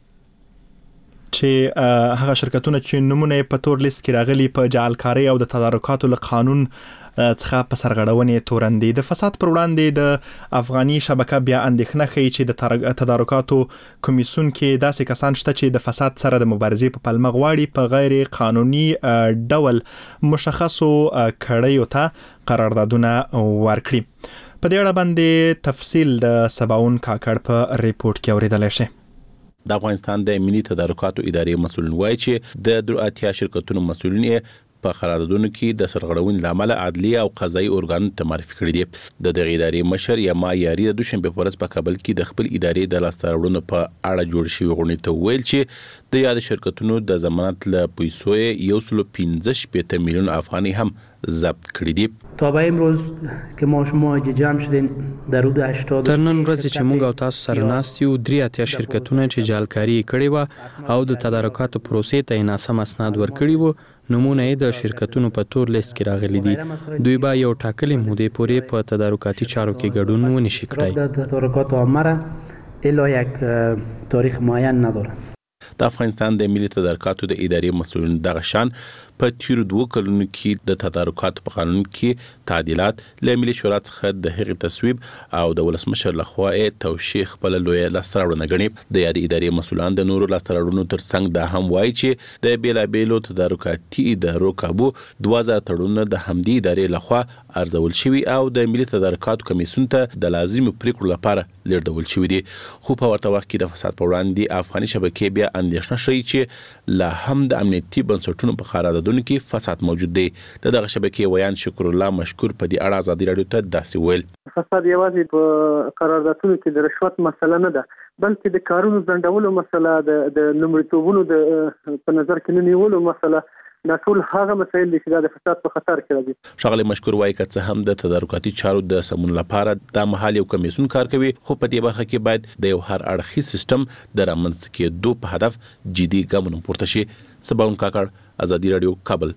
چې هغه شرکتونه چې نمونه په تور لیست کې راغلي په جعلکاري او د تدارکاتو له قانون څخه په سرغړونې تورندې. د فساد پر وړاندې د افغاني شبکه بیا اندېښنه ښیي چې د تدارکاتو کمیسیون کې داسې کسان شته چې د فساد سره د مبارزې په پلمه غواړي په غیر قانوني ډول مشخصو کړیو ته قراردادونه ورکړي. په دې اړه باندې تفصیل د سباون کاکړ په ریپورت کې اوریدل شي. د افغانستان د ملي تدارکاتو ادارې مسؤلین وایي چې د درې اتیا شرکتونو مسؤلین په قراردادونو کې د سرغړونې لامل عدلي او قضایي ارګان ته معرفي کړي دي. د دغه ادارې مشر یما یاري د دوشنبه په ورځ په کابل کې د خپل ادارې د لاسته راوړنو په اړه جوړ شوی غونډه ته ویل چې د یاد شرکتونو د ضمانت له پیسو یو سل و پنځه شپږ میلیون افغاني هم ضبط کړي دي. تا به امروز که ما شما جمع شدین در حدود هشتاد تر نن ورځې چې موږ او تاسو سره ناست یو درې اتیا شرکتونه چې جعلکاري کړي و او د تدارکاتو پروسې ته ناسم اسناد ورکړي وو نمونه یې د شرکتونو په تور لیست کې راغلي دي. دوی به یو ټاکلې مودې پورې په تدارکاتي چارو کې ګډون ونشي کړای. د تدارکات عامه الا یک تاریخ معین نداره. د افغانستان د ملي تدارکاتو د ادارې مسؤلین دغه شان په تیر دوه کلونو کې د تدارکاتو په قانون کې تعدیلات له ملي شورا څخه د هغې تصویب او د ولسمشر لخوا توشیح خپل لوی لاسته راوړنه ګڼي. د یادې ادارې مسؤلان د نورو لاسته راوړنو ترڅنګ دا هم وایي چې د بیلابیلو تدارکاتي ادارو کابو دوه زره تړونونه د همدې ادارې لخوا ارزول شوي او د ملي تدارکاتو کمیسیون ته د لازمي پریکړو لپاره لیږدول شوي دي. خو په ورته وخت کې د فساد په وړاندې افغاني شبکې بیا اندېښنه ښیي چې لا هم د امنیتي بنسټونو په قراردادونو کې فساد موجود دی. د دغه شبکې ویان شکر الله مشکور په دې اړه ازادي راډیو ته داسې ویل. فساد یوازې په قراردادونو کې د رشوت مسله نه ده بلکې د کارونو ځنډولو مسله د د لومړیتوبونو د په نظر کې نه نیولو مسله دا ټول هغه مسایل دي چې د فساد په خطر کې راځي. ښاغلی مشکور وایي که څه هم د تدارکاتي چارو د سمون لپاره د مهال یو کمیسیون کار کوي خو په دې برخه کې باید د یو هر اړخیز سیستم د رامنځته کېدو په هدف جدي ګامونه پورته شي. سباون کاکړ، ازادي راډیو، کابل.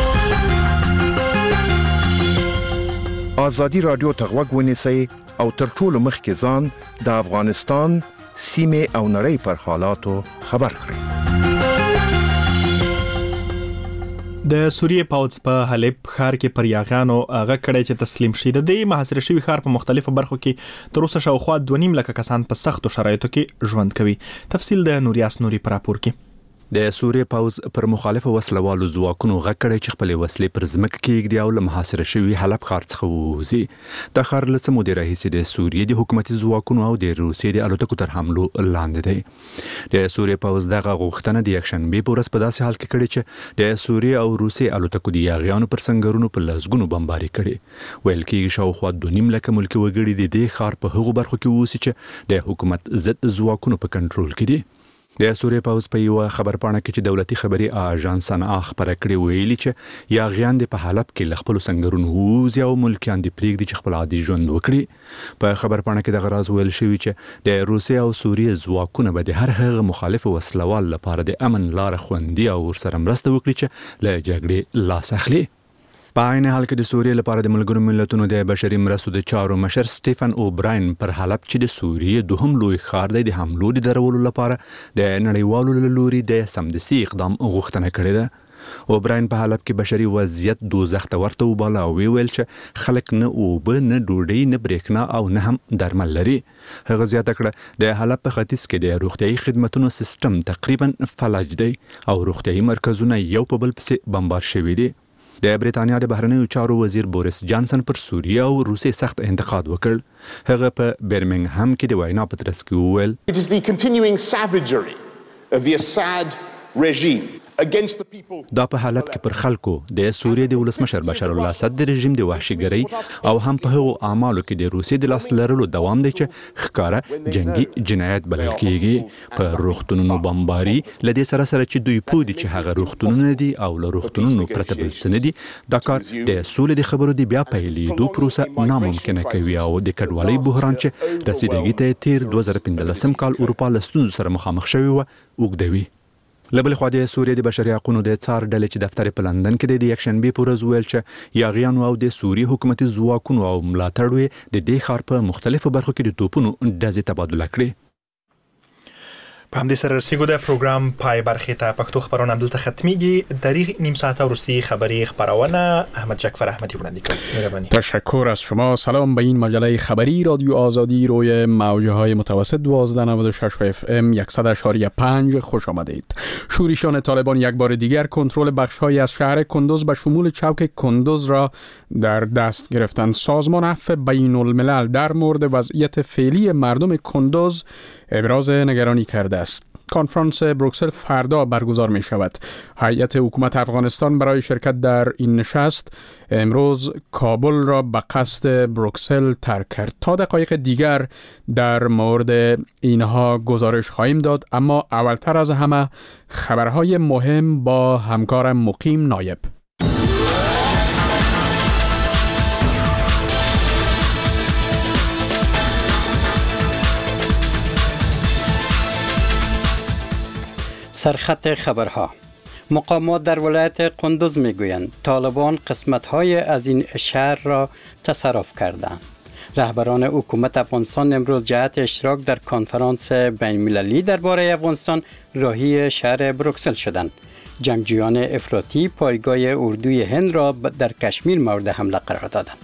ازادي راډیو ته غوږ ونیسئ او تر ټولو مخکې ځان د افغانستان سیمې او نړۍ پر حالاتو خبر کړئ. د سوریه پوځ په حلب ښار کې پر یاغیانو هغه کړی چې تسلیم شي. د دې محاصره شوي ښار په مختلفو برخو کې تر اوسه شاوخوا دوه نیم لکه کسان په سختو شرایطو کې ژوند کوي. تفصیل د نوریاس نوري پر راپور کې. د سوریه پوځ پر مخالفه وسلوالو ځواکونو غږ کړی چې خپل وسلې پر ځمکه کې ایږدي او له محاصره شوي حلب ښار څخه ووځي. دا ښار له څه مودې راهیسې د سوریې د حکومتي ځواکونو او د روسیې د الوتکو تر حملو لاندې دی. د سوریې پوځ دغه غوښتنه د یکشنبې په ورځ په داسې حال کې کړې چې د سوریې او روسیې الوتکو د یاغیانو پر سنګرونو په لسګونو بمباري کړي. ویل کېږي شاوخوا دوه نیم لکه ملکي وګړي د دې ښار په هغو برخو کې اوسي چې د حکومت ضد ځواکونو په کنټرول کې دي. د سوریې پوځ په یو خبرپاڼه کې چې دولتي خبري اژانس سنا خبره کړې ویلي چې یاغیان د په حلب کې ل خپل سنگرونو ووزي او ملکیان د پریږدي چې خپل عادي ژوند وکړي. په خبرپاڼه کې د غراز ویل شوی چې د روسیې او سوریې ځواکونه به د هر هغه مخالف وسلوال لپاره د امن لار خوندي او ورسره مرسته وکړي چې له جګړې لاس اخلي. په عین حال کې د سوریې لپاره د ملګرو ملتونو د بشري مرستو د چارو مشر سټيفن اوبراین پر حلب چې د سوریې دوهم لوی ښار دی د حملو د درولو لپاره د نړیوالو له لوري د سمدستي اقدام غوښتنه کړې ده. اوبراین په حلب کې بشري وضعیت دوزخ ته ورته وباله او ویل چې خلک نه اوبه نه ډوډۍ نه بریښنا او نه هم درمل لري. هغه زیاته کړه د حلب په ختیځ کې د روغتیايي خدماتو سیستم تقریبا فلج دی او روغتیايي مرکزونه یو په بل پسې بمبار شوي دي. د بریتانیا د بهرنیو چارو وزیر بوریس جانسن پر سوریه او روسیې سخت انتقاد وکړ. هغه په برمنګهم کې د وینا په ترڅ کې وویل It is the continuing savagery of the Assad regime دا په حالت کې پر خلکو د سوریې د ولسمشر بشار الاسد د رژیم د وحشیګرۍ او هم په هغو اعمالو کې د روسیې د لاس لرلو دوام دی چې ښکاره جنگي جنایت بلل کیږي. په روغتونونو بمباري لدې سره سره چې دوی پوه دي چې هغه روغتونونه دي او له روغتونونو پرته بل څه نه دي، دا کار د سولې د خبرو د بیا پیلېدو پروسه ناممکنه کوي او د کډوالۍ بحران چې رسیدګي ته تیر دوه زره پنځلسم کال اروپا له ستونزو سره مخامخ شوې وه اوږدوي. له بلې خوا د سوریې د بشري حقونو د څار ډلې چې دفتر په لندن کې د یکشنبې په ورځ ویل چې یاغیانو او د سوریې حکومتي ځواکونو او ملاتړو یې د دې ښار په مختلفو برخو کې د توپونو ډزې تبادله کړې. په همدې سره رسیدو د پروګرام پای برخې ته پښتو خبرونه دلته ختميږي. دریغ نیم ساعت وروستی خبری خبرونه احمد جعفر احمدی وړاندې کړ. مهرباني. تشکر از شما. سلام به این مجله خبری رادیو آزادی روی موج‌های متوسط دوازده نود و شش اف ام صد و شش ممیز پنج خوش آمدید. شورشیان طالبان یک بار دیگر کنترل بخش‌هایی از شهر کندوز به شمول چوک کندوز را در دست گرفتند. سازمان عفو بین الملل در مورد وضعیت فعلی مردم کندوز ابراز نگرانی کرده است. کنفرانس بروکسل فردا برگزار می شود. هیئت حکومت افغانستان برای شرکت در این نشست امروز کابل را به قصد بروکسل ترک کرد. تا دقایق دیگر در مورد اینها گزارش خواهیم داد، اما اولتر از همه خبرهای مهم با همکارم مقیم نایب. سرخط خبرها. مقامات در ولایت قندوز میگویند طالبان قسمت‌های از این شهر را تصرف کردند. رهبران حکومت افغانستان امروز جهت اشتراک در کنفرانس بین‌المللی درباره افغانستان راهی شهر بروکسل شدند. جنگجویان افراطی پایگاه اردوی هند را در کشمیر مورد حمله قرار دادند.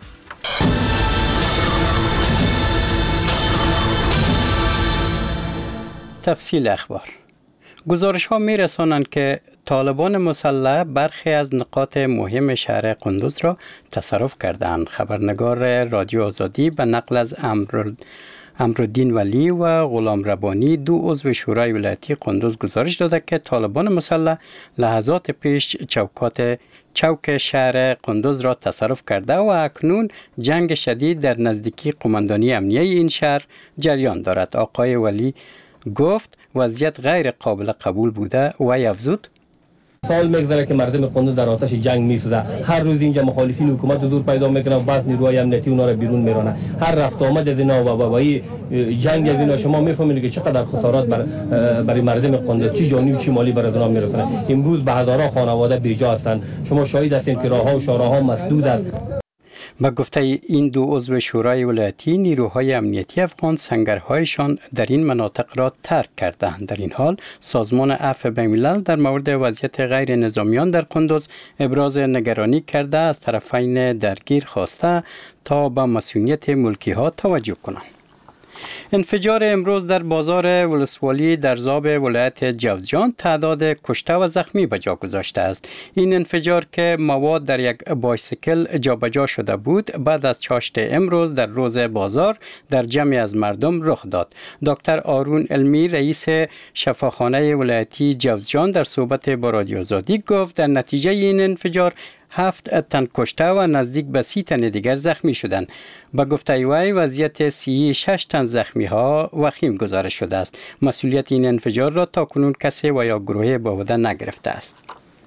تفصیل اخبار. گزارش ها می رسانند که طالبان مسلح برخی از نقاط مهم شهر قندوز را تصرف کردند. خبرنگار رادیو آزادی به نقل از امرالدین ولی و غلام ربانی، دو عضو شورای ولایتی قندوز، گزارش داده که طالبان مسلح لحظات پیش چوکات چوک شهر قندوز را تصرف کرده و اکنون جنگ شدید در نزدیکی قماندانی امنیه این شهر جریان دارد. آقای ولی گفت وضعیت غیر قابل قبول بوده و افزود سال میگذره که مردم قندوز در آتش جنگ میسوزه. هر روز اینجا مخالفین حکومت دور پیدا میکنن و بعض نیروهای امنیتی اونا را بیرون میرانن. هر رفت آمد از اینا و بابایی جنگ از اینا شما میفهمید که چقدر خسارات بر برای مردم قندوز چی جانی و چی مالی بر اونا میرسونه. امروز به هزاران خانواده بیجا هستند. شما شاهد هستید که راهها و شاراها مسدود است. با گفته این دو عضو شورای ولایتی، نیروهای امنیتی افغان سنگرهایشان در این مناطق را ترک کردند. در این حال سازمان عفو بین‌الملل در مورد وضعیت غیر نظامیان در قندوز ابراز نگرانی کرده، از طرفین درگیر خواسته تا به مسئولیت ملکی ها توجه کنند. انفجار امروز در بازار ولسوالی در ذاب ولایت جوزجان تعداد کشته و زخمی به جا گذاشته است. این انفجار که مواد در یک بایسیکل جابجا شده بود بعد از چاشت امروز در روز بازار در جمعی از مردم رخ داد. دکتر آرون علمی، رئیس شفاخانه ولایتی جوزجان، در صحبت با رادیو آزادی گفت در نتیجه این انفجار هفت تن کشته و نزدیک به سی تن دیگر زخمی شدند. با گفته وی وضعیت سی شش تن زخمی ها وخیم گزارش شده است. مسئولیت این انفجار را تا کنون کسی و یا گروه با عهده نگرفته است.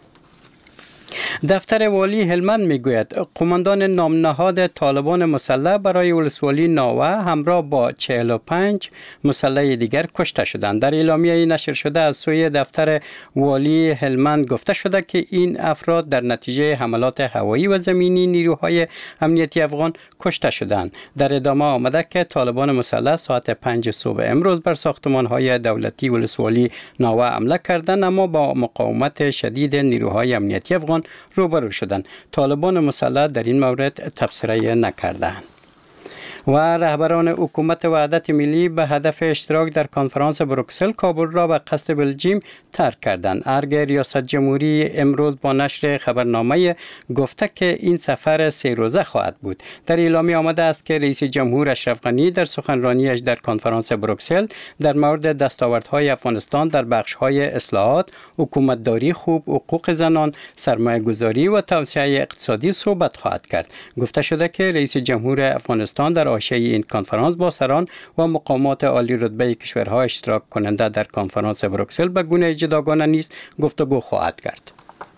دفتر والی هلمند میگوید قماندان نامنهاد طالبان مسلح برای ولسوالی ناوه همراه با چهل و پنج مسلح دیگر کشته شدند. در اعلامیه نشر شده از سوی دفتر والی هلمند گفته شده که این افراد در نتیجه حملات هوایی و زمینی نیروهای امنیتی افغان کشته شدند. در ادامه آمده که طالبان مسلح ساعت پنج صبح امروز بر ساختمان‌های دولتی ولسوالی ناوه حمله کردند، اما با مقاومت شدید نیروهای امنیتی افغان روبرو شدند. طالبان مسلح در این مورد تبصره نکردند. و رهبران حکومت وحدت ملی به هدف اشتراک در کنفرانس بروکسل کابل را به قصد بلژیم ترک کردند. ارگ ریاست جمهوری امروز با نشر خبرنامه گفته که این سفر سه روزه خواهد بود. در اعلامیه آمده است که رئیس جمهور اشرف غنی در سخنرانیش در کنفرانس بروکسل در مورد دستاوردهای افغانستان در بخش‌های اصلاحات، حکومتداری خوب، حقوق زنان، سرمایه‌گذاری و توسعه اقتصادی صحبت خواهد کرد. گفته شده که رئیس جمهور افغانستان در حاشیه این کنفرانس با سران و مقامات عالی رتبه کشورها اشتراک کننده در کنفرانس بروکسل به گونه جداگانه نیز گفتگو خواهد کرد.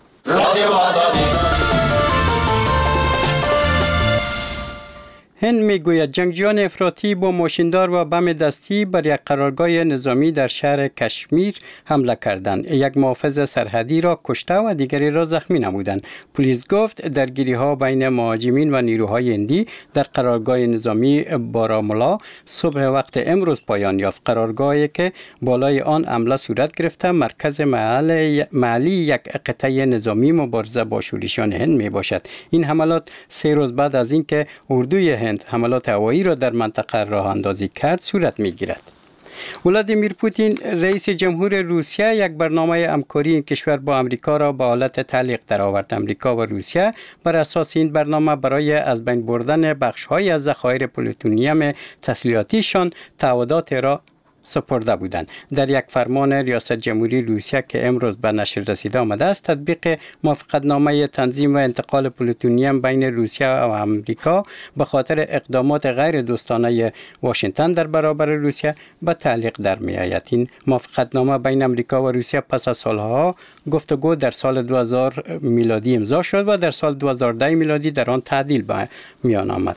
هند میگوید جنگجویان افراطی با ماشیندار و بم دستی بر یک قرارگاه نظامی در شهر کشمیر حمله کردند. یک محافظ سرحدی را کشته و دیگری را زخمی نمودند. پلیس گفت درگیری ها بین مهاجمین و نیروهای هندی در قرارگاه نظامی بارامولا صبح وقت امروز پایان یافت. قرارگاهی که بالای آن حمله صورت گرفته مرکز محل محلی یک قطعه نظامی مبارزه با شورشیان هند می باشد. این حملات سه روز بعد از اینکه اردوی هند حملات هوایی را در منطقه راه اندازی کرد صورت می گیرد. ولادیمیر پوتین رئیس جمهور روسیه یک برنامه همکاری این کشور با امریکا را به حالت تعلیق درآورد. امریکا و روسیه بر اساس این برنامه برای از بین بردن بخش‌های از ذخایر پلوتونیم تسلیحاتیشان تعهدات را سپرده بودند. در یک فرمان ریاست جمهوری روسیه که امروز به نشر رسیده آمده است، تطبیق موافقتنامه تنظیم و انتقال پلوتونیم بین روسیه و امریکا به خاطر اقدامات غیر دوستانه واشنگتن در برابر روسیه به تعلیق در می آید. این موافقتنامه بین امریکا و روسیه پس از سالها گفتگو در سال دو هزار میلادی امضا شد و در سال دو هزار و ده میلادی در آن تعدیل به میان آمد.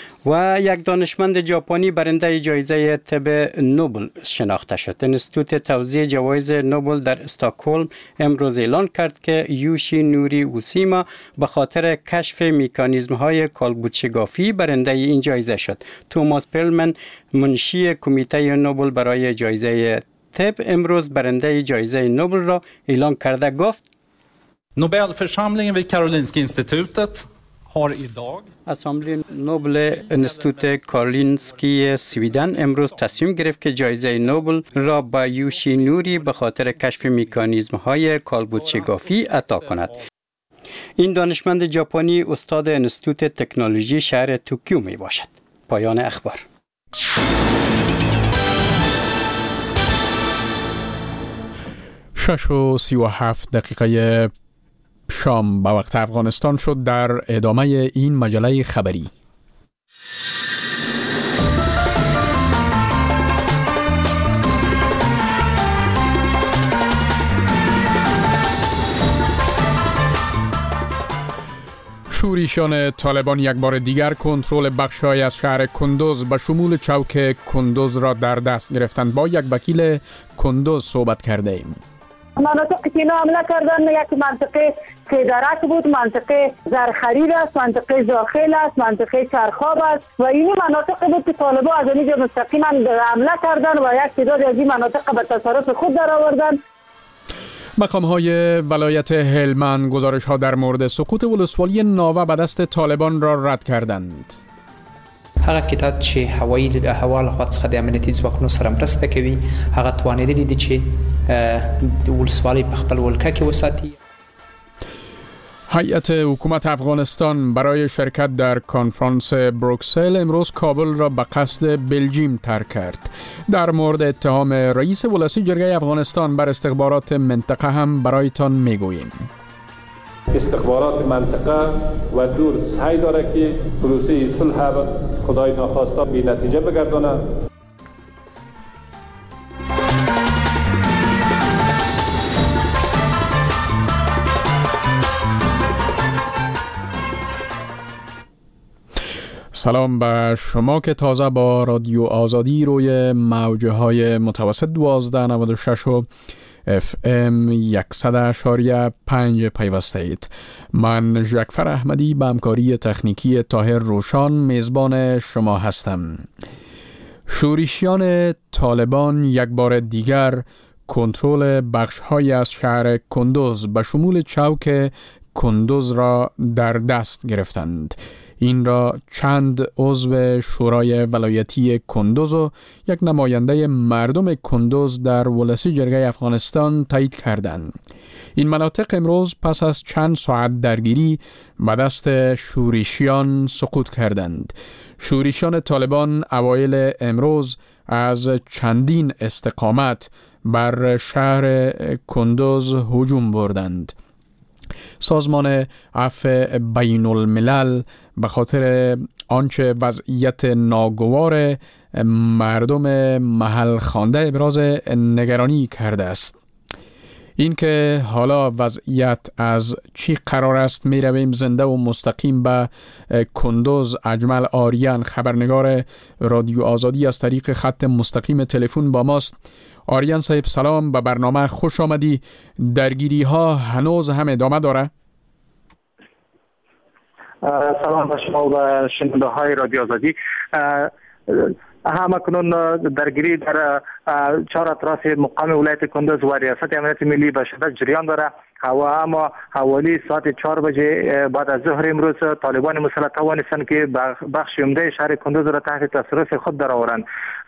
و یک دانشمند ژاپنی برنده جایزه طب نوبل شناخته شد. انستیتوت توزیع جوایز نوبل در استکهلم امروز اعلان کرد که یوشی نوری اوسیما به خاطر کشف مکانیزم های کالبدشگافی برنده این جایزه شد. توماس پرلمن منشی کمیته نوبل برای جایزه طب امروز برنده جایزه نوبل را اعلان کرده گفت: Nobelförsamlingen vid Karolinska institutet har idag اسامبله نوبل انستیتوت کارولینسکی سویدن امروز تصمیم گرفت که جایزه نوبل را به یوشی نوری به خاطر کشف مکانیزم های کالبدشگافی عطا کند. این دانشمند ژاپنی استاد انستیتوت تکنولوژی شهر توکیو می باشد. پایان اخبار. شش و سی و هفت دقیقه شام به وقت افغانستان شد. در ادامه این مجله خبری شورشیان طالبان یک بار دیگر کنترل بخش‌های از شهر کندوز به شمول چوک کندوز را در دست گرفتند. با یک وکیل کندوز صحبت کرده ایم. مناطقی که اینا حمله کردن یک منطقه سیدرک بود، منطقه زرخرید است، منطقه زاخیل است، منطقه چرخاب است و این مناطق بود که طالبان از اینجا مستقیما حمله کردن و یک تعداد از این مناطق به تصرف خود درآوردن. مقام‌های ولایت هلمند گزارش‌ها در مورد سقوط ولسوالی ناوه به دست طالبان را رد کردند. هغه کتاب چې هوایي د هوا له خوا څخه د امنیتي ځواکونو سره مرسته کوي هغه توانیدلی دي چې د ولسوالۍ په خپل ولکه کې وساتي. هیئت حکومت افغانستان برای شرکت در کنفرانس بروکسل امروز کابل را به قصد بلژیم ترک کرد. در مورد اتهام رئیس ولسی جرگه افغانستان بر استخبارات منطقه هم برایتان میگوییم. استخبارات منطقه و دور سعی داره که پروسه صلح خدای ناخواسته بی نتیجه بگردانه. سلام به شما که تازه با رادیو آزادی روی موجه های متوسط دوازده نود و شش و اف ام صد اشاریه پنج پیوسته اید. من ژکفر احمدی به همکاری تکنیکی طاهر روشان میزبان شما هستم. شورشیان طالبان یک بار دیگر کنترل بخش‌های از شهر کندوز به شمول چوک کندوز را در دست گرفتند. این را چند عضو شورای ولایتی کندوز و یک نماینده مردم کندوز در ولسی جرگه افغانستان تایید کردند. این مناطق امروز پس از چند ساعت درگیری به دست شورشیان سقوط کردند. شورشیان طالبان اوایل امروز از چندین استقامت بر شهر کندوز هجوم بردند. سازمان عفو بین الملل به خاطر آنچه وضعیت ناگوار مردم محل خوانده ابراز نگرانی کرده است. این که حالا وضعیت از چی قرار است می رویم زنده و مستقیم به کندوز. اجمل آریان خبرنگار رادیو آزادی از طریق خط مستقیم تلفن با ماست. آریان صاحب سلام، به برنامه خوش آمدی. درگیری ها هنوز هم ادامه داره؟ سلام به شما و شنونده های رادیو آزادی. همکنون درگیری در چهار اطراف مقام ولایت کندوز و ریاست امنیت ملی به شدت جریان داره و اما حوالی ساعت چهار بجه بعد از ظهر امروز طالبان مسلح توانستند که بخش عمده شهر کندوز را تحت تصرف خود درآورند.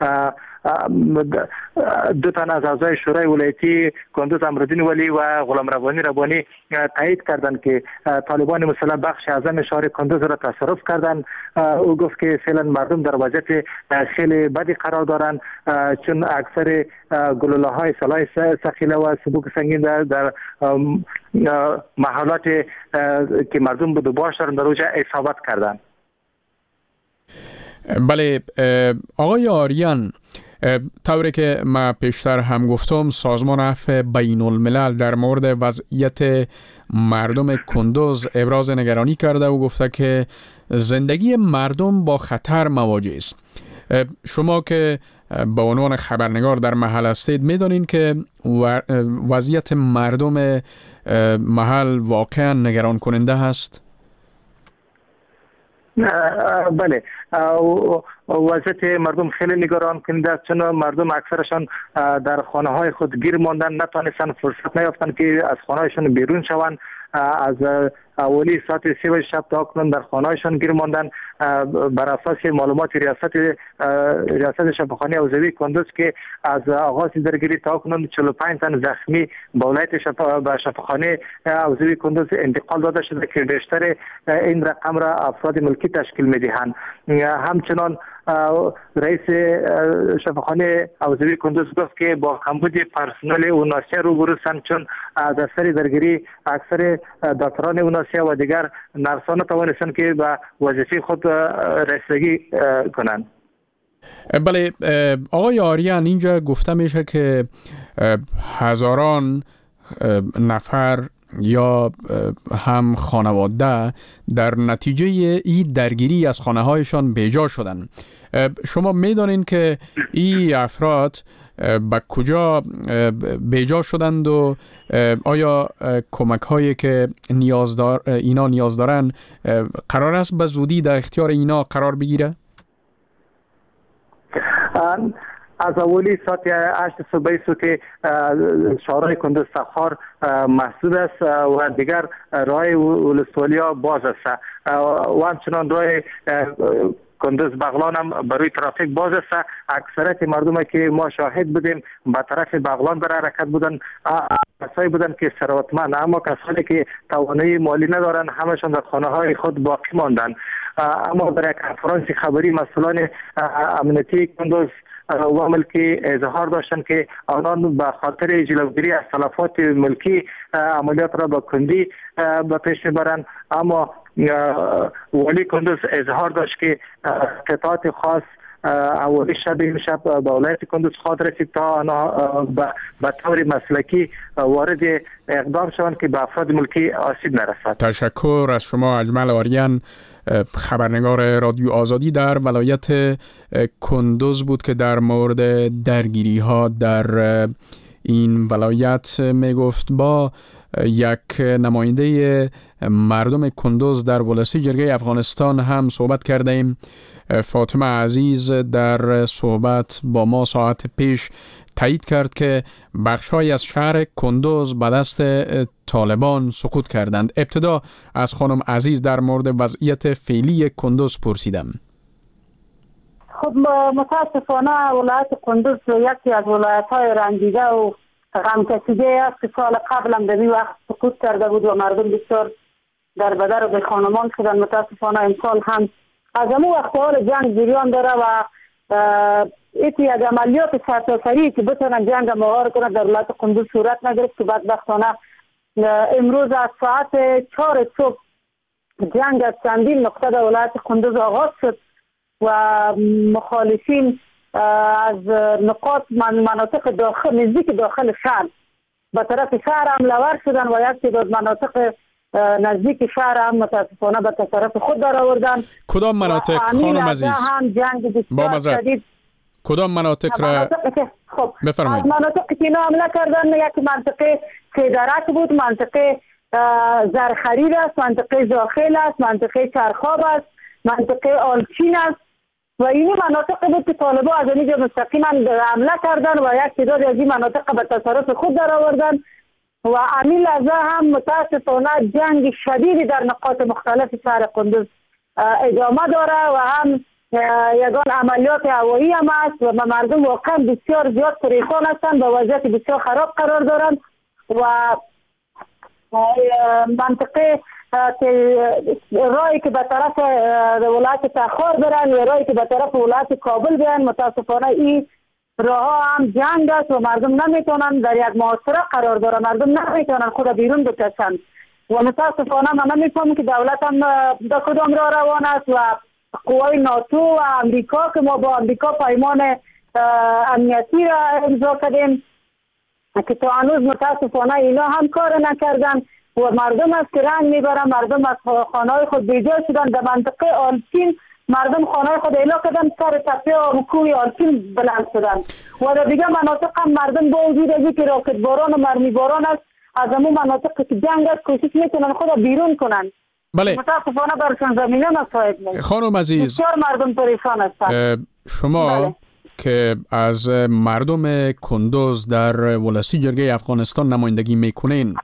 دو تن از اعضای شورای ولایتی کندوز امرالدین ولی و غلام ربانی ربانی تایید کردند که طالبان مسلح بخش اعظم شهر کندوز را تصرف کردند. او گفت که فعلا مردم در وضعیت خیلی بدی قرار دارند، چون اکثر گلوله های سلاح ثقیله و سبوک سنگین در, در محلات که مردم بود و باش دارند در اوجه اصابت کردند. بله آقای آریان، طوری که ما پیشتر هم گفتم سازمان عفو بین الملل در مورد وضعیت مردم کندوز ابراز نگرانی کرده و گفته که زندگی مردم با خطر مواجه است. شما که به عنوان خبرنگار در محل هستید میدونین که وضعیت مردم محل واقعا نگران کننده هست؟ بله، وضعیت مردم خیلی نگران کننده است، چون مردم اکثرشان در خانه های خود گیر ماندن، نتوانستن فرصت نیافتن که از خانه هایشان بیرون شوند. از اولی ساعت سه بجه شب تا اکنون در خانه هایشان گیر ماندن. بر اساس معلومات ریاست ریاست شفاخانه حوزوی کندوز که از آغاز درگیری تا اکنون چهل و پنج تن زخمی به ولایت شفا به شفاخانه حوزوی کندوز انتقال داده شده که بیشتر این رقم را افراد ملکی تشکیل میدهند. همچنان رئیس شفاخانه حوزوی کندوز گفت که با کمبود پرسنل اوناسیا روبرو هستند، چون از اثر درگیری اکثر دکتران اوناسیا و دیگر نرسان توانستند که به وظیفه خود رسیدگی کنند. بله آقای آریان، اینجا گفته میشه که هزاران نفر یا هم خانواده در نتیجه این درگیری از خانه هایشان بیجا شدند. شما میدانین که این افراد به کجا بیجا شدند و آیا کمک هایی که نیاز دار اینا نیاز دارن قرار است به زودی در اختیار اینا قرار بگیره؟ از اولی ساعت هشت صبح که شهرهای کندوز سخار محدود است و دیگر راه ولسوالیا باز است و همچنان راه کندوز بغلان هم برای ترافیک باز است. اکثریت مردم که ما شاهد بودیم به طرف بغلان در حرکت بودن، کسایی بودن که ثروتمند، اما کسانی که توانایی مالی ندارن همشون در خانه های خود باقی ماندن. اما در یک کنفرانس خبری مسئولان امنیتی کندوز و ملکی اظهار داشتن که آنان به خاطر جلوگیری از تلفات ملکی عملیات را با کندی به پیش میبرند. اما ولی کندوز اظهار داشت که قطعات خاص اولی شب این شب به ولایت کندوز خواهد رسید تا آنها به طور مسلکی وارد اقدام شوند که به افراد ملکی آسیب نرسد. تشکر از شما اجمل آریان، خبرنگار رادیو آزادی در ولایت کندوز بود که در مورد درگیری ها در این ولایت می گفت. با یک نماینده مردم کندوز در ولسی جرگه افغانستان هم صحبت کرده ایم. فاطمه عزیز در صحبت با ما ساعت پیش تایید کرد که بخش‌هایی از شهر کندوز به دست طالبان سقوط کردند. ابتدا از خانم عزیز در مورد وضعیت فعلی کندوز پرسیدم. خب متاسفانه ولایت کندوز یکی از ولایت‌های رنجیده و غمکشیده است که سال قبل هم در این وقت سقوط کرده بود و مردم بسیار در بدر و به خانمان شدن. متاسفانه امسال هم از همون وقت حال جنگ جریان داره و ایتی از عملیات سرتاسری که بتونن جنگ مهار کنن در ولایت کندوز صورت نگرفت که بدبختانه امروز از ساعت چهار صبح جنگ از چندین نقطه در ولایت کندوز آغاز شد و مخالفین از نقاط مناطق داخل نزدیک داخل شهر به طرف شهر حمله ور شدن و یک تعداد مناطق نزدیک شهر هم متاسفانه به طرف خود در آوردن. کدام مناطق خانم عزیز؟ هم جنگ بسیار شدید. کدام مناطق را خب بفرمایید. مناطقی که اینا حمله کردن یک منطقه سیدرک بود، منطقه زرخریر است، منطقه زاخیل است، منطقه چرخاب است، منطقه آلچین است و این مناطق بود که طالبان از اینجا مستقیما حمله کردن و یک تعداد از این مناطق به تصرف خود در آوردن و همین لحظه هم متاسفانه جنگ شدیدی در نقاط مختلف شهر کندوز ادامه داره و هم یگان عملیات هوایی هم است و مردم واقعا بسیار زیاد پریشان هستند و وضعیت بسیار خراب قرار دارند و منطقه راهی که به طرف ولایت تخار برن یا راهی که به طرف ولایت کابل برن متاسفانه این راه هم جنگ است و مردم نمیتونن در یک محاصره قرار دارن، مردم نمیتونن خود بیرون بکشن و متاسفانه من نمیفهمم که دولت هم در کدام راه روان است و قوای ناتو و امریکا که ما با امریکا پیمان امنیتی را امضا کردیم که تا هنوز متاسفانه اینا هم کار نکردن و مردم از که رنگ میبرن، مردم از خانه‌های خود بیجا شدن. در منطقه آلچین مردم خانه‌های خود اعلا کردن، سر تپه و کوه آلچین بلند شدن و در دیگه مناطق هم مردم با وجود از که راکت باران و مرمی باران است از همون مناطق که جنگ است کوشش میکنن خود بیرون کنن. بله. متاسفانه برشان زمینه نصایب نیست. خانم عزیز بسیار مردم پریشان هستند. شما بله. که از مردم کندوز در ولسی جرگه افغانستان نمایندگی میکنین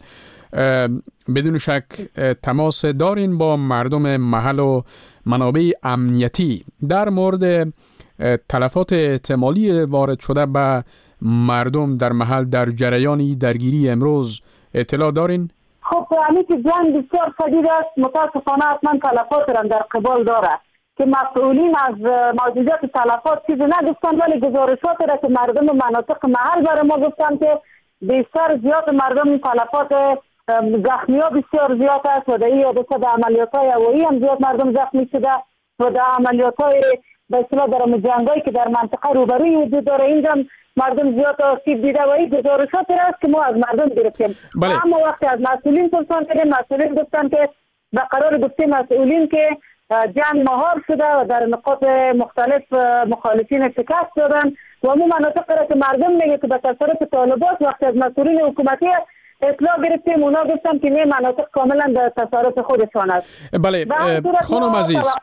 بدون شک تماس دارین با مردم محل و منابع امنیتی در مورد تلفات احتمالی وارد شده به مردم در محل در جریان درگیری امروز اطلاع دارین؟ خب همین که جنگ بسیار شدید است متاسفانه حتما تلفات را در قبال داره که مسئولین از موجودیت تلفات چیزی نگفتن ولی گزارشات را که مردم مناطق محل برای ما گفتن که بیشتر زیاد مردم تلفات زخمی ها بسیار زیاد است و در این حادثه در عملیات های هوایی هم زیاد مردم زخمی شده و در عملیات های به اصطلاح در جنگایی که در منطقه روبروی وجود داره اینجا مردم زیاد آسیب دیده و این گزارشات است که ما از مردم گرفتیم. بله. اما وقتی از مسئولین پرسان کردیم مسئولین گفتن که به قرار گفتیم مسئولین که جنگ مهار شده و در نقاط مختلف مخالفین شکست دادن و همون مناطق را که مردم میگه که به تصرف طالبان وقتی از مسئولین حکومتی اطلاع گرفتیم اونا گفتن که نه مناطق کاملا در تصرف خودشان است. بله خانم عزیز از...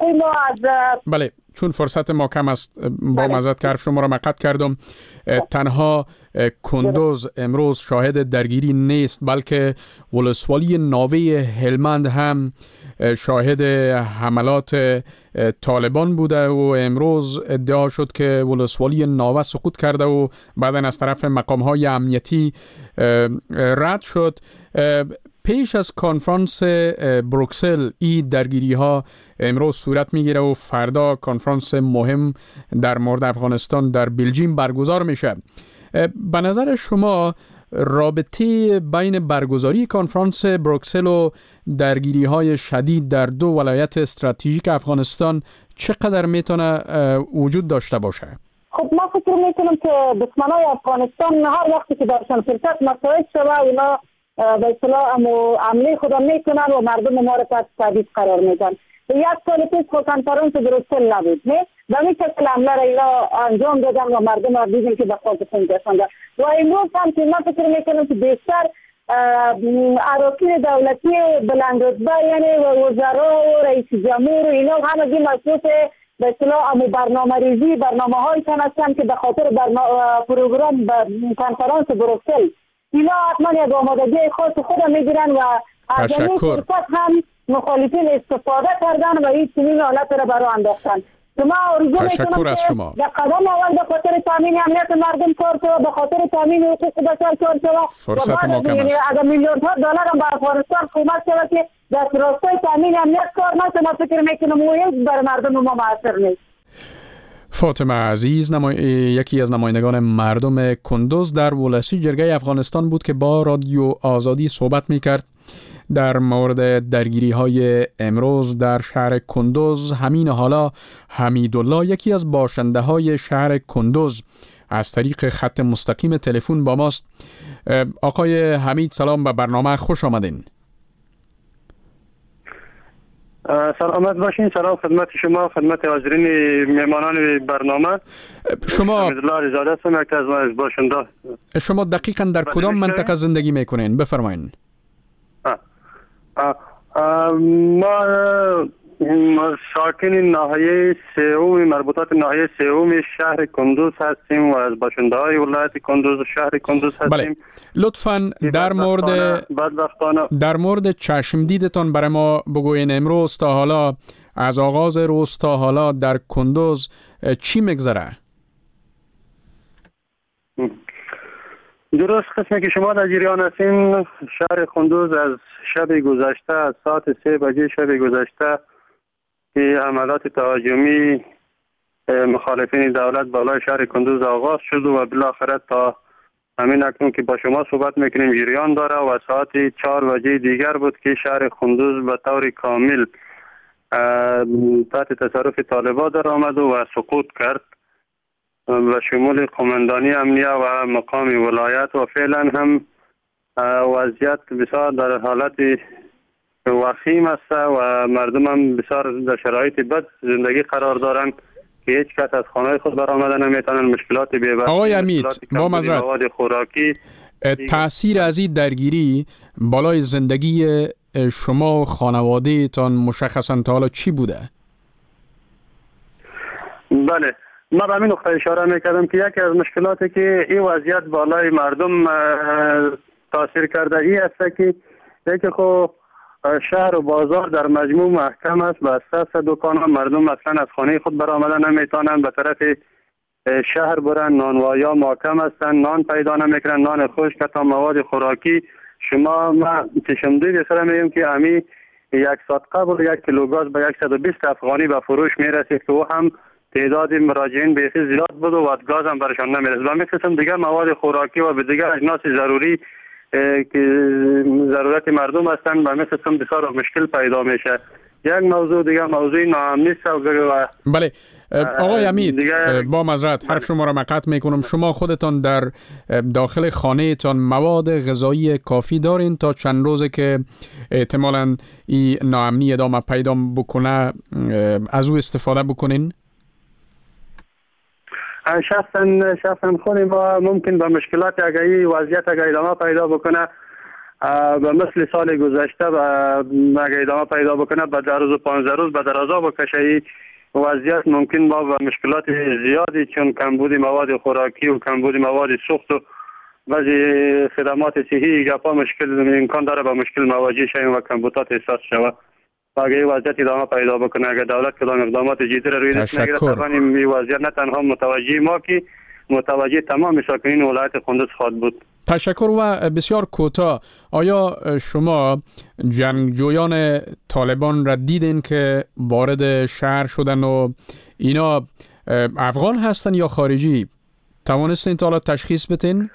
بله چون فرصت ما کم است با معذرت که حرف شما را مقطع کردم تنها کندوز امروز شاهد درگیری نیست بلکه ولسوالی ناوه هلمند هم شاهد حملات طالبان بوده و امروز ادعا شد که ولسوالی ناوه سقوط کرده و بعداً از طرف مقام‌های امنیتی رد شد. پیش از کنفرانس بروکسل این درگیری ها امروز صورت میگیره و فردا کنفرانس مهم در مورد افغانستان در بلژیم برگزار میشه. به نظر شما رابطه بین برگزاری کنفرانس بروکسل و درگیری های شدید در دو ولایت استراتژیک افغانستان چقدر میتونه وجود داشته باشه؟ خب ما فکر میکنم که دشمنای افغانستان هر وقتی که درشان فرصت مساعد شده اونا به اصطلاح عملی خدا میکنن و مردم ما را تحت تهدید قرار میدن. یک سال پیش کنفرانس بروکسل نبود نه و می شکل حمله را اینا انجام دادن و مردم را دیدن که به خاکشان کشاندن و امروز هم که من فکر میکنم که بیشتر اراکین دولتی بلند رتبه یعنی وزرا و رئیس جمهور و اینا همگی مصروف به اصطلاح امو برنامه‌ریزی برنامه‌هایشان هستند که به خاطر برنامه پروگرام کنفرانس بروکسل اینا حتما یک آمادگی خاص خود میگیرن و از این فرصت هم مخالفین استفاده کردن و این چنین حالت را برای انداختن. شما آرزو تشکر از شما. در قدم اول به خاطر تامین امنیت مردم کار شود، به خاطر تامین حقوق بشر کار شود. فرصت ما کم است. اگر میلیون ها دلار هم به افغانستان کمک شود که در راستای تامین امنیت کار نشه، ما فکر میکنم او برای مردم ما موثر نیست. فاطمه عزیز نمای... یکی از نمایندگان مردم کندوز در ولسی جرگه افغانستان بود که با رادیو آزادی صحبت میکرد در مورد درگیری های امروز در شهر کندوز. همین حالا حمیدالله یکی از باشنده های شهر کندوز از طریق خط مستقیم تلفن با ماست. آقای حمید سلام، به برنامه خوش آمدین. سلامت باشین. سلام خدمت شما، خدمت حاضرین میهمانان برنامه. شما حمیدالله رضایی هستم، یک از باشنده. شما دقیقاً در کدام منطقه زندگی میکنین؟ بفرمایین. ما ساکن ناحیه سوم مربوطات ناحیه سوم شهر کندوز هستیم و از باشنده های ولایت کندوز و شهر کندوز هستیم. بله. لطفاً در مورد در مورد چشم دیدتان برای ما بگوین. امروز تا حالا، از آغاز روز تا حالا در کندوز چی میگذره؟ درست قسمی که شما در جریان هستین، شهر کندوز از شب گذشته، از ساعت سه بجه شب گذشته که عملات تهاجمی مخالفین دولت بالای شهر کندوز آغاز شد و بالاخره تا همین اکنون که با شما صحبت میکنیم جریان داره و ساعت چهار بجه دیگر بود که شهر کندوز به طور کامل تحت تصرف طالبان در آمد و سقوط کرد و شمول قماندانی امنیه و مقام ولایت و فعلا هم وضعیت بسیار در حالت وخیم است و مردم هم بسیار در شرایط بد زندگی قرار دارند که هیچ کس از خانه خود برآمده نمیتونن. مشکلات بی‌بس، آقای امید با معذرت، مواد خوراکی، تأثیر از این درگیری بالای زندگی شما و خانواده تان مشخصا تا حالا چی بوده؟ بله، ما به همین نقطه اشاره میکردم که یکی از مشکلاتی که این وضعیت بالای مردم تاثیر کرده ای است که یکی خب شهر و بازار در مجموع محکم است، بسته است دکان ها، مردم اصلا از خانه خود برآمده نمیتونن، به طرف شهر برن، نانوایا محکم هستن، نان پیدا نمیکنن، نان خشک تا مواد خوراکی. شما ما چشمدید سر میگیم که امی یک ساعت قبل یک کیلو گاز به صد و بیست افغانی به فروش میرسید که او هم تعداد مراجعین بسیار زیاد بود و گاز هم برشان نمیرسید و مثل دیگر مواد خوراکی و به دیگر اجناس ضروری که ضرورت مردم هستند و مثل هم بسیار مشکل پیدا میشه. یک موضوع دیگر موضوع ناامنی است و بله آقای امید با معذرت حرف شما را مقطع میکنم. شما خودتان در داخل خانه تان مواد غذایی کافی دارین تا چند روزه که احتمالاً این ناامنی ادامه پیدا بکنه از او استفاده بکنین؟ شخصا شخصا خود ما ممکن به مشکلات اگه وضعیت اگه ادامه پیدا بکنه به مثل سال گذشته و اگه ادامه پیدا بکنه به در روز و پانزده روز به درازا بکشه وضعیت ممکن ما به مشکلات زیادی چون کمبود مواد خوراکی و کمبود مواد سوخت و بعضی خدمات صحی گپا مشکل امکان داره به مشکل مواجه شویم و کمبودات احساس شود. اگه وضعیت ادامه پیدا بکنه اگه دولت کدام اقدامات جدی را روی دست نگیره طبعا این وضعیت نه تنها متوجه ما که متوجه تمام ساکنین ولایت کندوز خواهد بود. تشکر و بسیار کوتاه، آیا شما جنگجویان طالبان را دیدین که وارد شهر شدن و اینا افغان هستن یا خارجی؟ توانستین تا حالا تشخیص بدین؟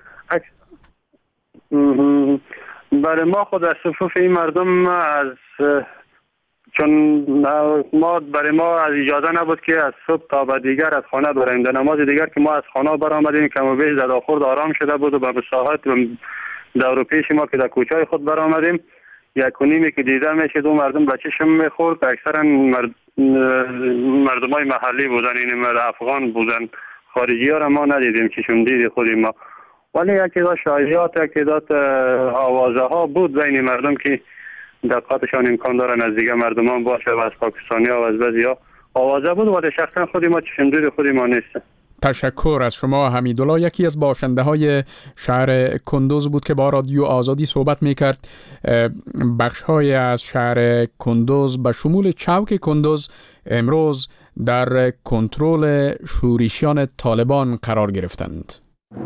برای ما خود از صفوف این مردم از چون ما برای ما از اجازه نبود که از صبح تا به دیگر از خانه بریم. در نماز دیگر که ما از خانه برآمدیم کم و بیش زداخورد آرام شده بود و به مساحت دور و پیش ما که در کوچه خود برآمدیم یک و نیمی که دیده میشه دو مردم به چشم میخورد. اکثرا مرد مردم های محلی بودن، این مرد افغان بودن، خارجی ها را ما ندیدیم چشم دید خودی ما، ولی یکی دا شایعات یکی دا آوازه ها بود بین مردم که دقاتشان امکان داره نزدیک مردمان باشه و از پاکستانی ها و از بعضی ها آوازه بود ولی شخصا خود ما چشمدود خود ما نیست. تشکر از شما. حمیدالله یکی از باشنده های شهر کندوز بود که با رادیو آزادی صحبت میکرد. بخش های از شهر کندوز به شمول چوک کندوز امروز در کنترل شورشیان طالبان قرار گرفتند.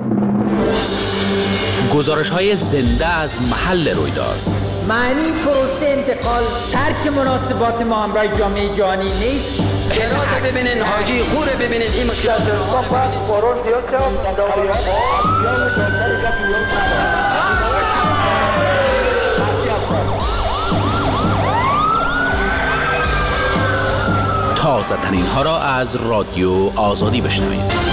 گزارش های زنده از محل رویداد. معنی پروسه انتقال ترک مناسبات ما همراه جامعه جهانی نیست. کلاس ببینین، حاجی خوره ببینین، این مشکلات ما باید قرار زیاد تازه ترین ها را از رادیو آزادی بشنوید.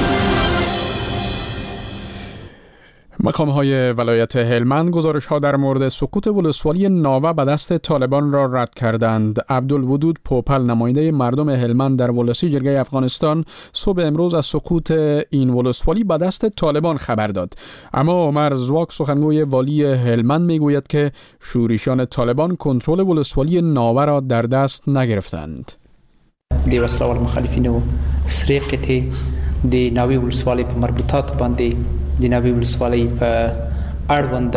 مقام های ولایت هلمند گزارش ها در مورد سقوط ولسوالی ناوه به دست طالبان را رد کردند. عبدالودود پوپل نماینده مردم هلمند در ولسی جرگه افغانستان صبح امروز از سقوط این ولسوالی به دست طالبان خبر داد. اما عمر زواک سخنگوی والی هلمند میگوید که شورشیان طالبان کنترل ولسوالی ناوه را در دست نگرفتند. دی وسلوال مخالفین و سریقتی دی ناوی ولسوالی په مربوطات باندې د ناوی ولسوالی په اړوند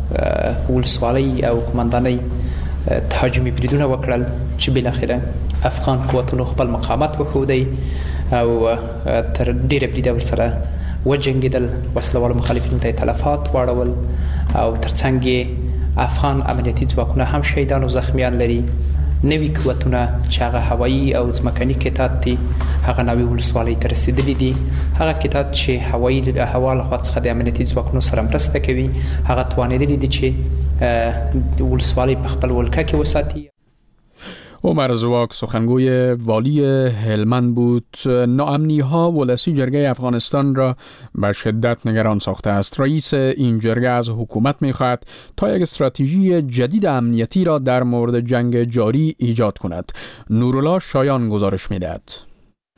ولسوالی او کمانډانۍ تهاجمي بریدونه وکړل چې بالاخره افغان قوتونو خپل مقاومت وښودی او تر ډیره بریده ورسره وجنګېدل. وسلوال مخالفینو ته تلفات واړول او ترڅنګ افغان امنیتي ځواکونه هم شهیدان او زخمیان لري. نوی قوتونه چې هغه هوایی او ځمکني کتات دي هغه نوی ولسوالۍ ته رسیدلي دي. هغه کتات چې هوایی له هوا له خوا څخه د امنیتي ځواکونو سره مرسته کوي هغه توانېدلي دي چې ولسوالۍ په خپل ولکه کې وساتي. عمر زواک سخنگوی والی هلمند بود. ناامنی ها ولسی جرگه افغانستان را به شدت نگران ساخته است. رئیس این جرگه از حکومت می‌خواهد تا یک استراتژی جدید امنیتی را در مورد جنگ جاری ایجاد کند. نورالله شایان گزارش می‌دهد.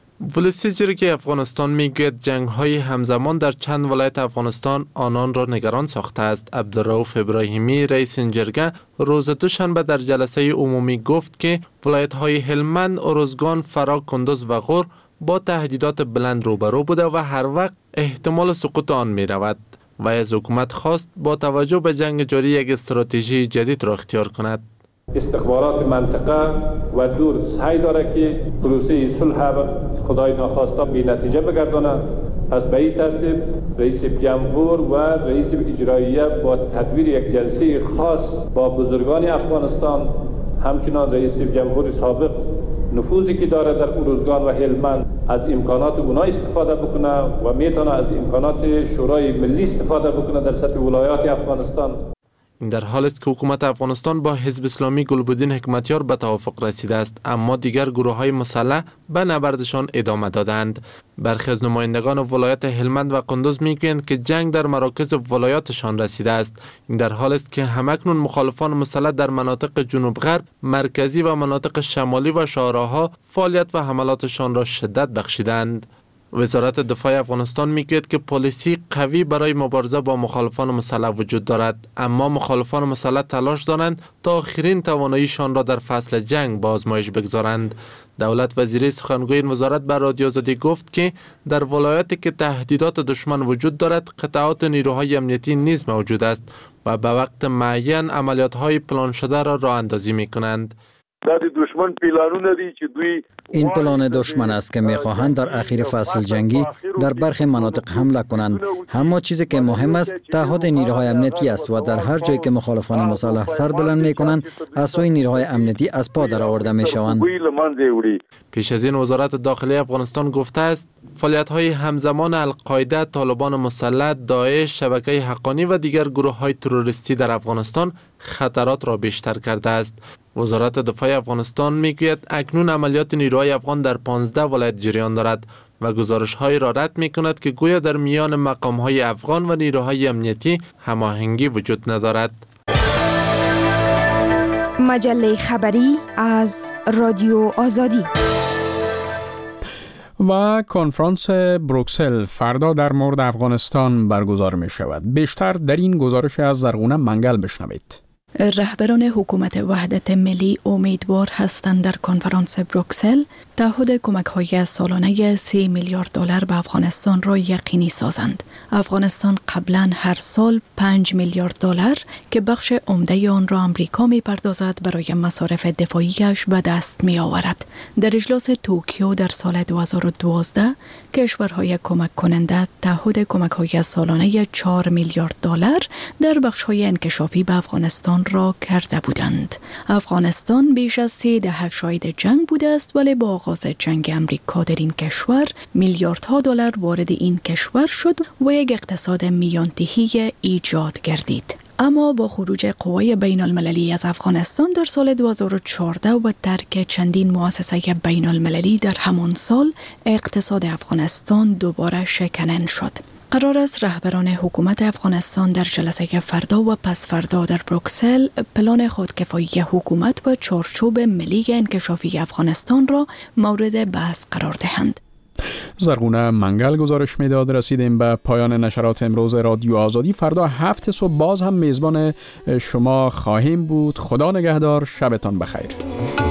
ولسی جرگه افغانستان میگوید جنگ‌های همزمان در چند ولایت افغانستان آنان را نگران ساخته است. عبدالرؤوف ابراهیمی رئیس این جرگه روز دوشنبه در جلسه عمومی گفت که ولایت‌های هلمند، ارزگان، فرا، کندوز و غور با تهدیدات بلند روبرو بوده و هر وقت احتمال سقوط آن می‌رود و از حکومت خواست با توجه به جنگ جاری یک استراتژی جدید را اختیار کند. استخبارات منطقه و دور سعی داره که پروسه صلح خدای ناخواسته بی نتیجه بگردانه. پس به این ترتیب رئیس جمهور و رئیس اجراییه با تدبیر یک جلسه خاص با بزرگان افغانستان، همچنان رئیس جمهور سابق نفوذی که داره در ارزگان و هلمند از امکانات اونا استفاده بکنه و میتونه از امکانات شورای ملی استفاده بکنه در سطح ولایات افغانستان. این در حال است که حکومت افغانستان با حزب اسلامی گلبدین حکمتیار به توافق رسیده است، اما دیگر گروه‌های مسلح به نبردشان ادامه دادند. برخی از نمایندگان ولایت هلمند و کندوز میگویند که جنگ در مراکز ولایاتشان رسیده است. این در حال است که همکنون مخالفان مسلح در مناطق جنوب غرب، مرکزی و مناطق شمالی و شهرها فعالیت و حملاتشان را شدت بخشیدند. وزارت دفاع افغانستان میگوید که پالیسی قوی برای مبارزه با مخالفان مسلح وجود دارد، اما مخالفان مسلح تلاش دارند تا آخرین تواناییشان را در فصل جنگ به آزمایش بگذارند. دولت وزیر سخنگوی این وزارت بر رادیو آزادی گفت که در ولایاتی که تهدیدات دشمن وجود دارد قطعات نیروهای امنیتی نیز موجود است و به وقت معین عملیات‌های پلان شده را راه اندازی می‌کنند. دشمن پلانونه دي چې دوی این پلان دشمن است که میخواهند در اخیر فصل جنگی در برخی مناطق حمله کنند. اما چیزی که مهم است تعهد نیروهای امنیتی است و در هر جایی که مخالفان مسلح سر بلند میکنند از سوی نیروهای امنیتی از پا در آورده میشوند. پیش از این وزارت داخلی افغانستان گفته است فعالیت‌های همزمان القاعده، طالبان مسلح، داعش، شبکه حقانی و دیگر گروه‌های تروریستی در افغانستان خطرات را بیشتر کرده است. وزارت دفاع افغانستان میگوید اکنون عملیات نیروهای افغان در پانزده ولایت جریان دارد و گزارش‌هایی را رد می‌کند که گویا در میان مقام‌های افغان و نیروهای امنیتی هماهنگی وجود ندارد. مجله خبری از رادیو آزادی. و کنفرانس بروکسل فردا در مورد افغانستان برگزار می شود. بیشتر در این گزارش از زرغونه منگل بشنوید. رهبران حکومت وحدت ملی امیدوار هستند در کنفرانس بروکسل تعهد کمک‌های سالانه سه میلیارد دلار به افغانستان را یقینی سازند. افغانستان قبلا هر سال پنج میلیارد دلار که بخش عمده آن را امریکا می‌پردازد برای مصارف دفاعیش به دست می‌آورد. در اجلاس توکیو در سال دو هزار و دوازده کشورهای کمک کننده تعهد کمک‌های سالانه چهار میلیارد دلار در بخش‌های انکشافی به افغانستان را کرده بودند. افغانستان بیش از سه دهه شاهد جنگ بوده است، ولی با آغاز جنگ امریکا در این کشور میلیاردها دلار وارد این کشور شد و یک اقتصاد میانتهی ایجاد گردید. اما با خروج قوای بین المللی از افغانستان در سال دو هزار و چهارده و ترک چندین مؤسسه بین المللی در همان سال اقتصاد افغانستان دوباره شکنن شد. قرار است رهبران حکومت افغانستان در جلسه فردا و پس فردا در بروکسل پلان خودکفایی حکومت و چارچوب ملی انکشافی افغانستان را مورد بحث قرار دهند. زرغونه منگل گزارش میداد. رسیدیم به پایان نشرات امروز رادیو آزادی. فردا هفت صبح باز هم میزبان شما خواهیم بود. خدا نگهدار. شبتان بخیر.